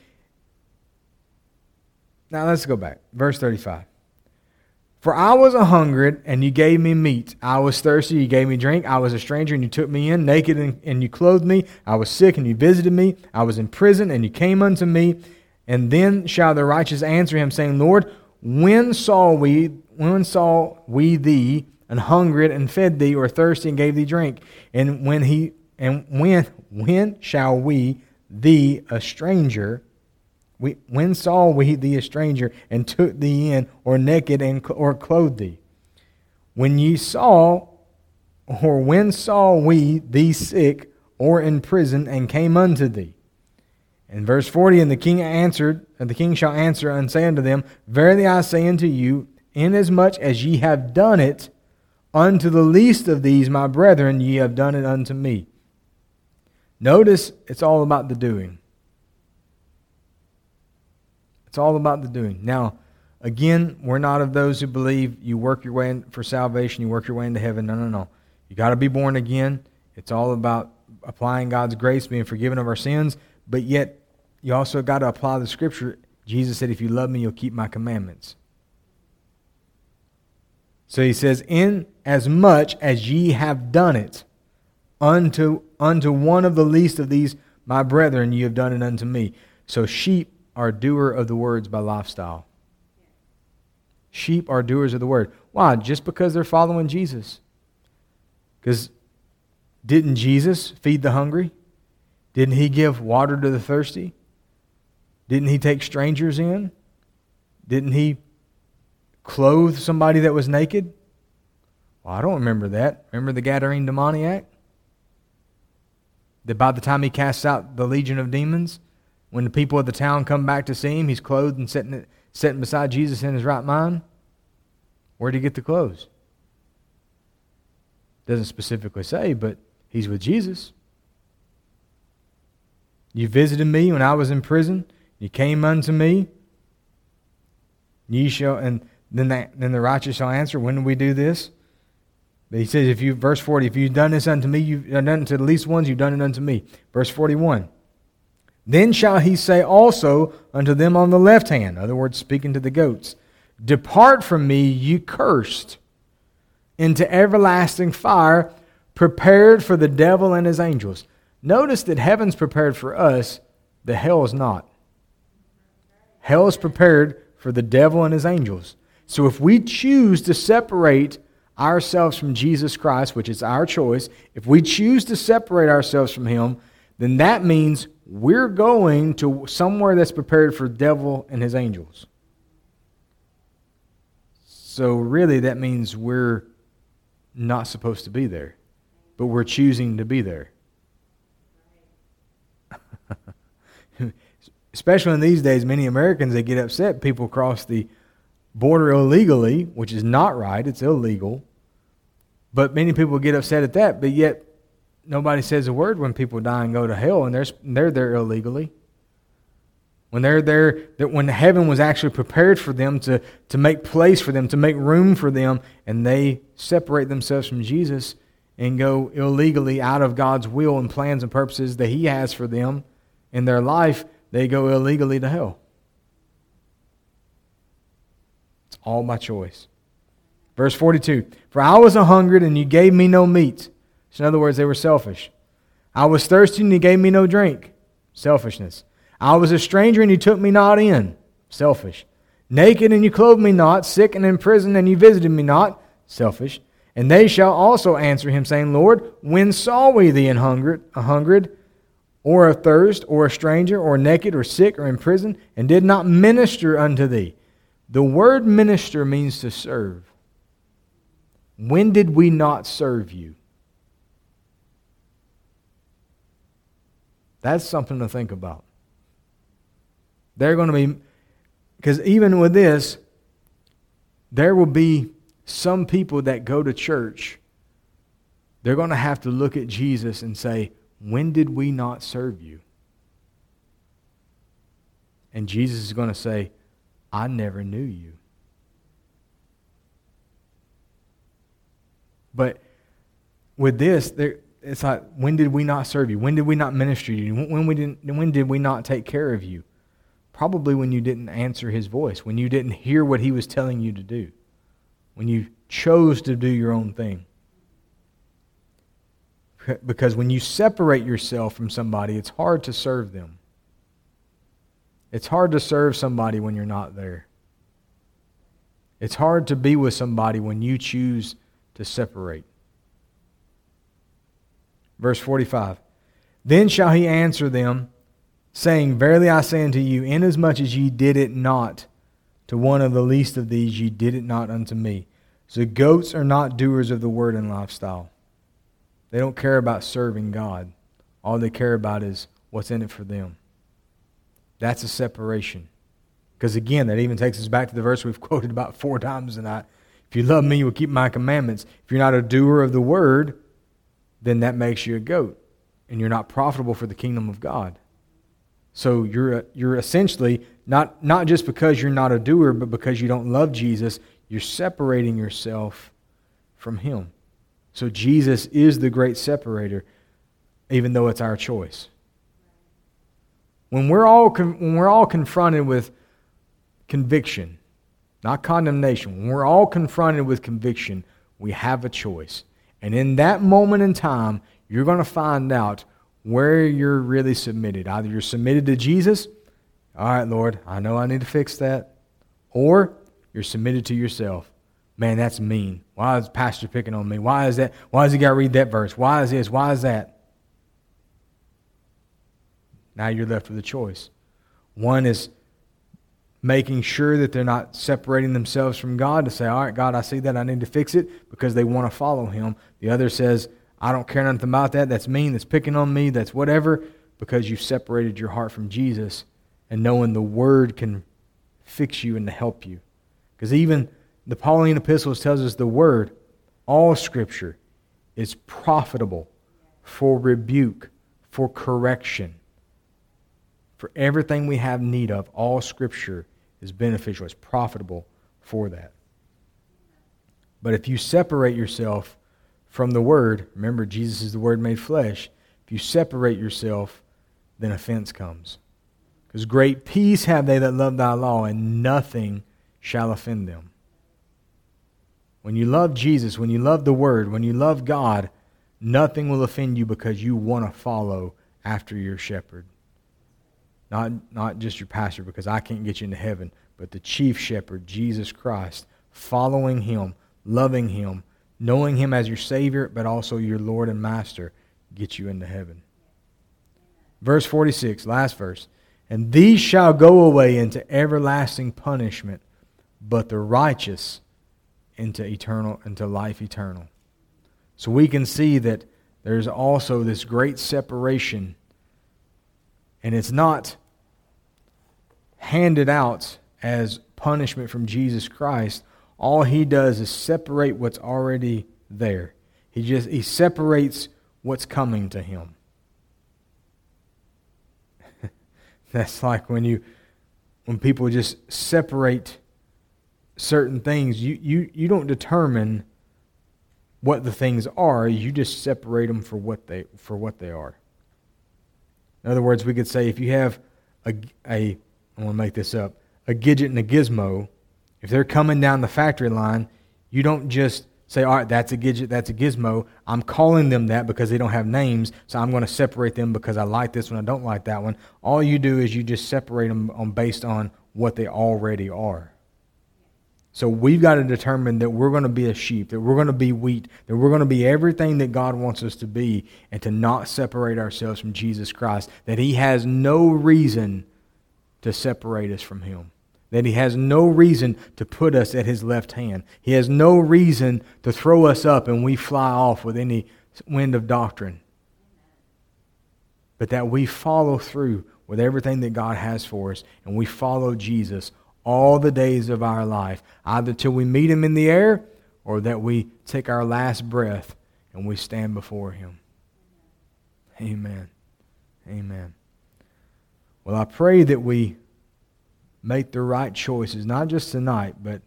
S1: Now let's go back. Verse thirty-five. For I was a hungered, and you gave me meat. I was thirsty, you gave me drink. I was a stranger, and you took me in. Naked, and, and you clothed me. I was sick, and you visited me. I was in prison, and you came unto me. And then shall the righteous answer him, saying, Lord, when saw we, when saw we thee an hungered and fed thee, or thirsty and gave thee drink? And when he, and when, when shall we thee a stranger? We, when saw we thee a stranger and took thee in, or naked and or clothed thee? When ye saw, or when saw we thee sick or in prison and came unto thee? And verse forty, and the king answered, and the king shall answer and say unto them, Verily I say unto you, inasmuch as ye have done it unto the least of these my brethren, ye have done it unto me. Notice it's all about the doing. It's all about the doing. Now, again, we're not of those who believe you work your way in for salvation, you work your way into heaven. No, no, no. You got to be born again. It's all about applying God's grace, being forgiven of our sins, but yet you also got to apply the Scripture. Jesus said, if you love me, you'll keep my commandments. So he says, in as much as ye have done it unto, unto one of the least of these my brethren, ye have done it unto me. So sheep are doer of the words by lifestyle. Sheep are doers of the word. Why? Just because they're following Jesus. Because didn't Jesus feed the hungry? Didn't he give water to the thirsty? Didn't he take strangers in? Didn't he clothe somebody that was naked? Well, I don't remember that. Remember the Gadarene demoniac? That by the time he casts out the legion of demons, when the people of the town come back to see him, he's clothed and sitting, sitting beside Jesus in his right mind. Where did he get the clothes? Doesn't specifically say, but he's with Jesus. You visited me when I was in prison. You came unto me. Ye shall, and then that, then the righteous shall answer, when do we do this? But he says, if you, verse forty, if you've done this unto me, you've done it to the least ones, you've done it unto me. Verse forty-one. Then shall he say also unto them on the left hand, in other words, speaking to the goats, Depart from me, you cursed, into everlasting fire, prepared for the devil and his angels. Notice that heaven's prepared for us, the hell is not. Hell is prepared for the devil and his angels. So if we choose to separate ourselves from Jesus Christ, which is our choice, if we choose to separate ourselves from him, then that means we're going to somewhere that's prepared for the devil and his angels. So really that means we're not supposed to be there, but we're choosing to be there. Especially in these days, many Americans, they get upset. People cross the border illegally, which is not right. It's illegal. But many people get upset at that, but yet nobody says a word when people die and go to hell, and they're, they're there illegally. When they're there, that when heaven was actually prepared for them to, to make place for them, to make room for them, and they separate themselves from Jesus and go illegally out of God's will and plans and purposes that he has for them in their life, they go illegally to hell. It's all by choice. Verse forty-two, For I was a hungered, and you gave me no meat. So in other words, they were selfish. I was thirsty, and you gave me no drink. Selfishness. I was a stranger, and you took me not in. Selfish. Naked, and you clothed me not. Sick and in prison, and you visited me not. Selfish. And they shall also answer him, saying, Lord, when saw we thee an hungered, a hungered, or athirst, or a stranger, or naked, or sick, or in prison, and did not minister unto thee? The word minister means to serve. When did we not serve you? That's something to think about. They're going to be, because even with this, there will be some people that go to church, they're going to have to look at Jesus and say, when did we not serve you? And Jesus is going to say, I never knew you. But with this, there, it's like, when did we not serve you? When did we not minister to you? When, we didn't, when did we not take care of you? Probably when you didn't answer his voice, when you didn't hear what he was telling you to do, when you chose to do your own thing. Because when you separate yourself from somebody, it's hard to serve them. It's hard to serve somebody when you're not there. It's hard to be with somebody when you choose to separate. Verse forty-five. Then shall he answer them, saying, Verily I say unto you, inasmuch as ye did it not to one of the least of these, ye did it not unto me. So goats are not doers of the word and lifestyle. They don't care about serving God. All they care about is what's in it for them. That's a separation. Because again, that even takes us back to the verse we've quoted about four times tonight. If you love me, you will keep my commandments. If you're not a doer of the word, then that makes you a goat. And you're not profitable for the kingdom of God. So you're you're essentially, not, not just because you're not a doer, but because you don't love Jesus, you're separating yourself from him. So Jesus is the great separator, even though it's our choice. When we're all when we're all confronted with conviction, not condemnation, when we're all confronted with conviction, we have a choice. And in that moment in time, you're going to find out where you're really submitted. Either you're submitted to Jesus, all right, Lord, I know I need to fix that. Or you're submitted to yourself. Man, that's mean. Why is pastor picking on me? Why is that? Why does he got to read that verse? Why is this? Why is that? Now you're left with a choice. One is making sure that they're not separating themselves from God to say, all right, God, I see that. I need to fix it because they want to follow him. The other says, I don't care nothing about that. That's mean. That's picking on me. That's whatever, because you've separated your heart from Jesus and knowing the word can fix you and to help you. Because even the Pauline epistles tells us the word, all Scripture, is profitable for rebuke, for correction, for everything we have need of. All Scripture is beneficial. It's profitable for that. But if you separate yourself from the Word, remember Jesus is the Word made flesh, if you separate yourself, then offense comes. Because great peace have they that love thy law, and nothing shall offend them. When you love Jesus, when you love the Word, when you love God, nothing will offend you because you want to follow after your shepherd. Not, not just your pastor, because I can't get you into heaven, but the chief shepherd, Jesus Christ, following him, loving him, knowing him as your Savior, but also your Lord and Master, gets you into heaven. Verse forty-six, last verse. And these shall go away into everlasting punishment, but the righteous into eternal, into life eternal. So we can see that there's also this great separation, and it's not handed out as punishment from Jesus Christ. All he does is separate what's already there. He just he separates what's coming to him. That's like when you when people just separate certain things. You, you, you don't determine what the things are. You just separate them for what they for what they are. In other words, we could say if you have a, a I want to make this up, a Gidget and a Gizmo, if they're coming down the factory line, you don't just say, all right, that's a Gidget, that's a Gizmo. I'm calling them that because they don't have names, so I'm going to separate them because I like this one, I don't like that one. All you do is you just separate them on, based on what they already are. So we've got to determine that we're going to be a sheep, that we're going to be wheat, that we're going to be everything that God wants us to be, and to not separate ourselves from Jesus Christ, that He has no reason to separate us from Him, that He has no reason to put us at His left hand. He has no reason to throw us up and we fly off with any wind of doctrine, but that we follow through with everything that God has for us, and we follow Jesus all the days of our life, either till we meet Him in the air or that we take our last breath and we stand before Him. Amen. Amen. Well, I pray that we make the right choices, not just tonight, but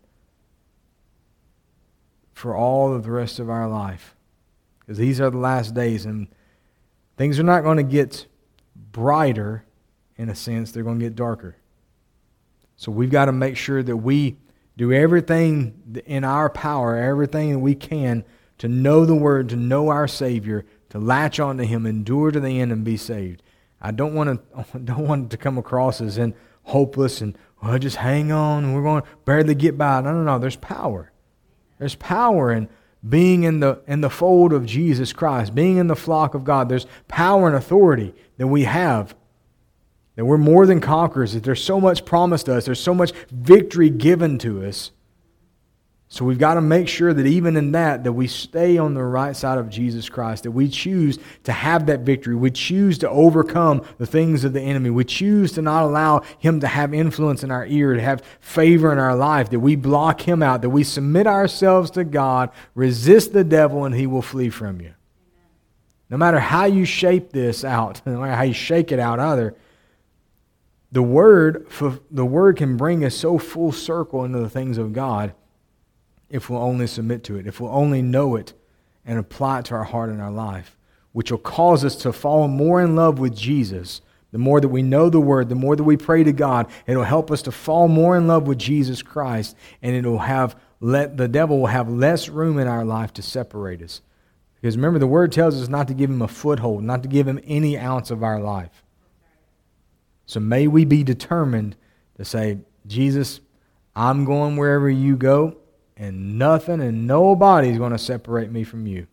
S1: for all of the rest of our life. Because these are the last days, and things are not going to get brighter, in a sense. They're going to get darker. So we've got to make sure that we do everything in our power, everything that we can to know the Word, to know our Savior, to latch on to Him, endure to the end, and be saved. I don't want to don't want it to come across as in hopeless and, well, just hang on, and we're going to barely get by. No, no, no. There's power. There's power in being in the in the fold of Jesus Christ, being in the flock of God. There's power and authority that we have, that we're more than conquerors, that there's so much promised to us, there's so much victory given to us. So we've got to make sure that even in that, that we stay on the right side of Jesus Christ, that we choose to have that victory. We choose to overcome the things of the enemy. We choose to not allow Him to have influence in our ear, to have favor in our life, that we block Him out, that we submit ourselves to God, resist the devil, and he will flee from you. No matter how you shape this out, no matter how you shake it out either, the Word, the Word can bring us so full circle into the things of God if we'll only submit to it, if we'll only know it and apply it to our heart and our life, which will cause us to fall more in love with Jesus. The more that we know the Word, the more that we pray to God, it'll help us to fall more in love with Jesus Christ, and it'll have let the devil will have less room in our life to separate us. Because remember, the Word tells us not to give him a foothold, not to give him any ounce of our life. So may we be determined to say, Jesus, I'm going wherever you go, and nothing and nobody is going to separate me from you.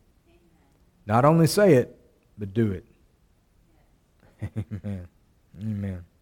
S1: Not only say it, but do it. Amen. Amen.